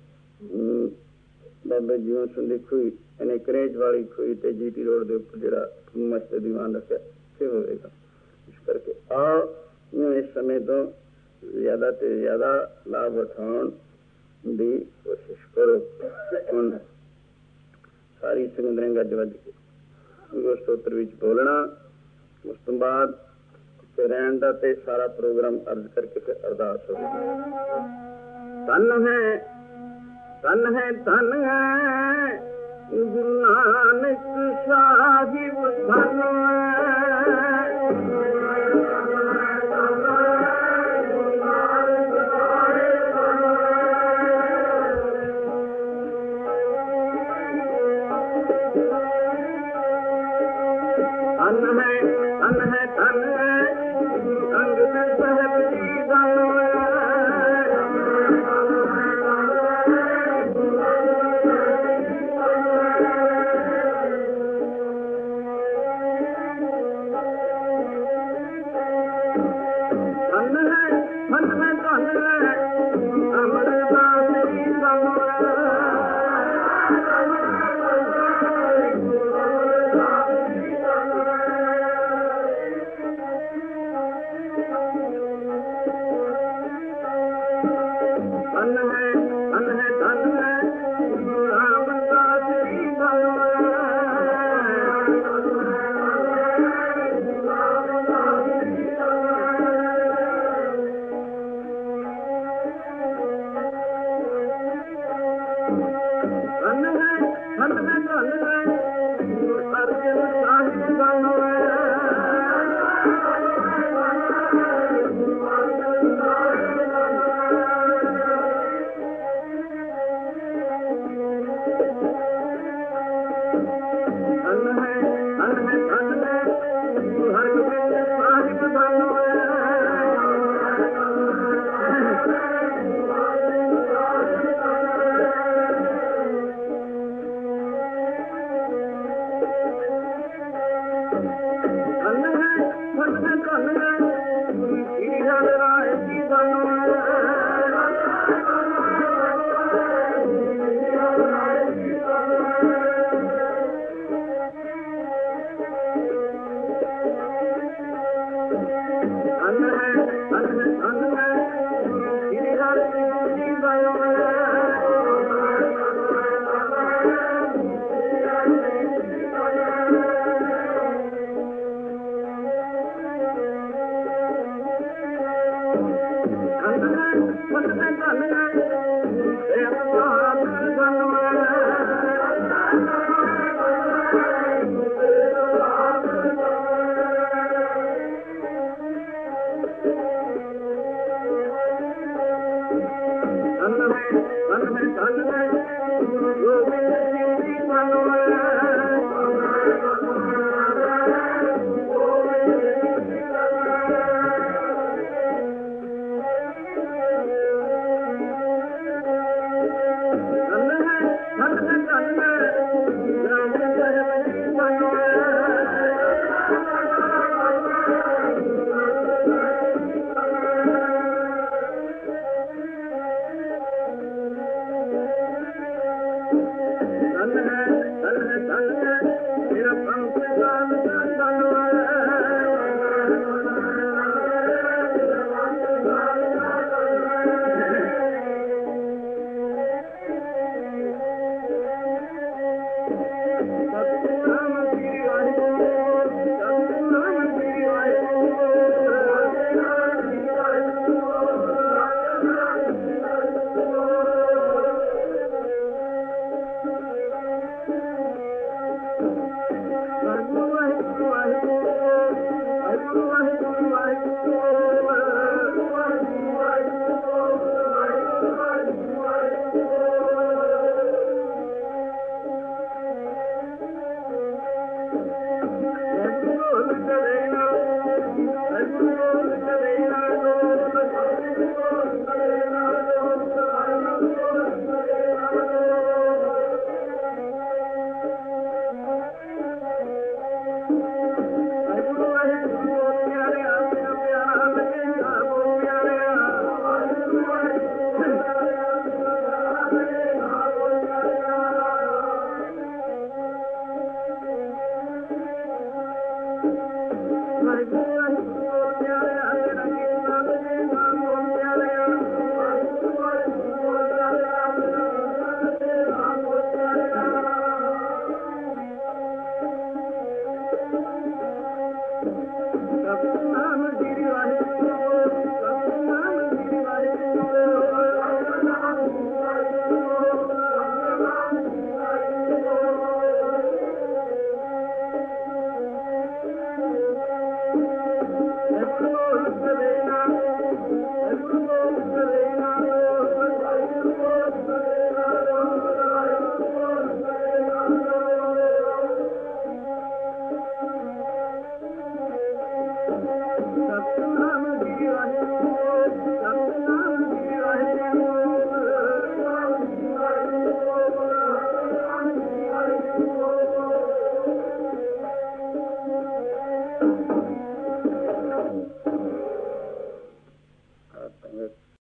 ਬਾਬਾ ਜੀਵਨ ਸਿੰਘ ਦੀ ਖੂਹੀ ਯਾਨੀ ਕਰੇਜ ਵਾਲੀ ਖੂਹੀ ਤੇ GT ਰੋਡ ਦੇ ਉੱਪਰ ਜਿਹੜਾ ਪੂਰਨਮਾਸ਼ੀ ਦਾ ਦੀਵਾਨ ਰੱਖਿਆ ਇੱਥੇ ਹੋਵੇਗਾ। ਇਸ ਕਰਕੇ ਆਓ ਇਸ ਸਮੇਂ ਤੋਂ ਜ਼ਿਆਦਾ ਤੋਂ ਜ਼ਿਆਦਾ ਲਾਭ ਉਠਾਉਣ ਦੀ ਕੋਸ਼ਿਸ਼ ਕਰੋ। ਹੁਣ ਸਾਰੀ ਸੰਗਤ ਨੇ ਗੱਜ ਵੱਜ ਕੇ ਗੁਰੂ ਸਤੋਤਰ ਵਿੱਚ ਬੋਲਣਾ, ਉਸ ਤੋਂ ਬਾਅਦ ਰਹਿਣ ਦਾ ਤੇ ਸਾਰਾ ਪ੍ਰੋਗਰਾਮ ਅਰਜ਼ ਕਰਕੇ ਫਿਰ ਅਰਦਾਸ ਹੋਵੇਗੀ। ਧੰਨ ਹੈ ਧੰਨ ਹੈ ਧੰਨ ਹੈ ਗੁਰੂ ਨਾਨਕ ਸਾਹਿਬ, ਧੰਨ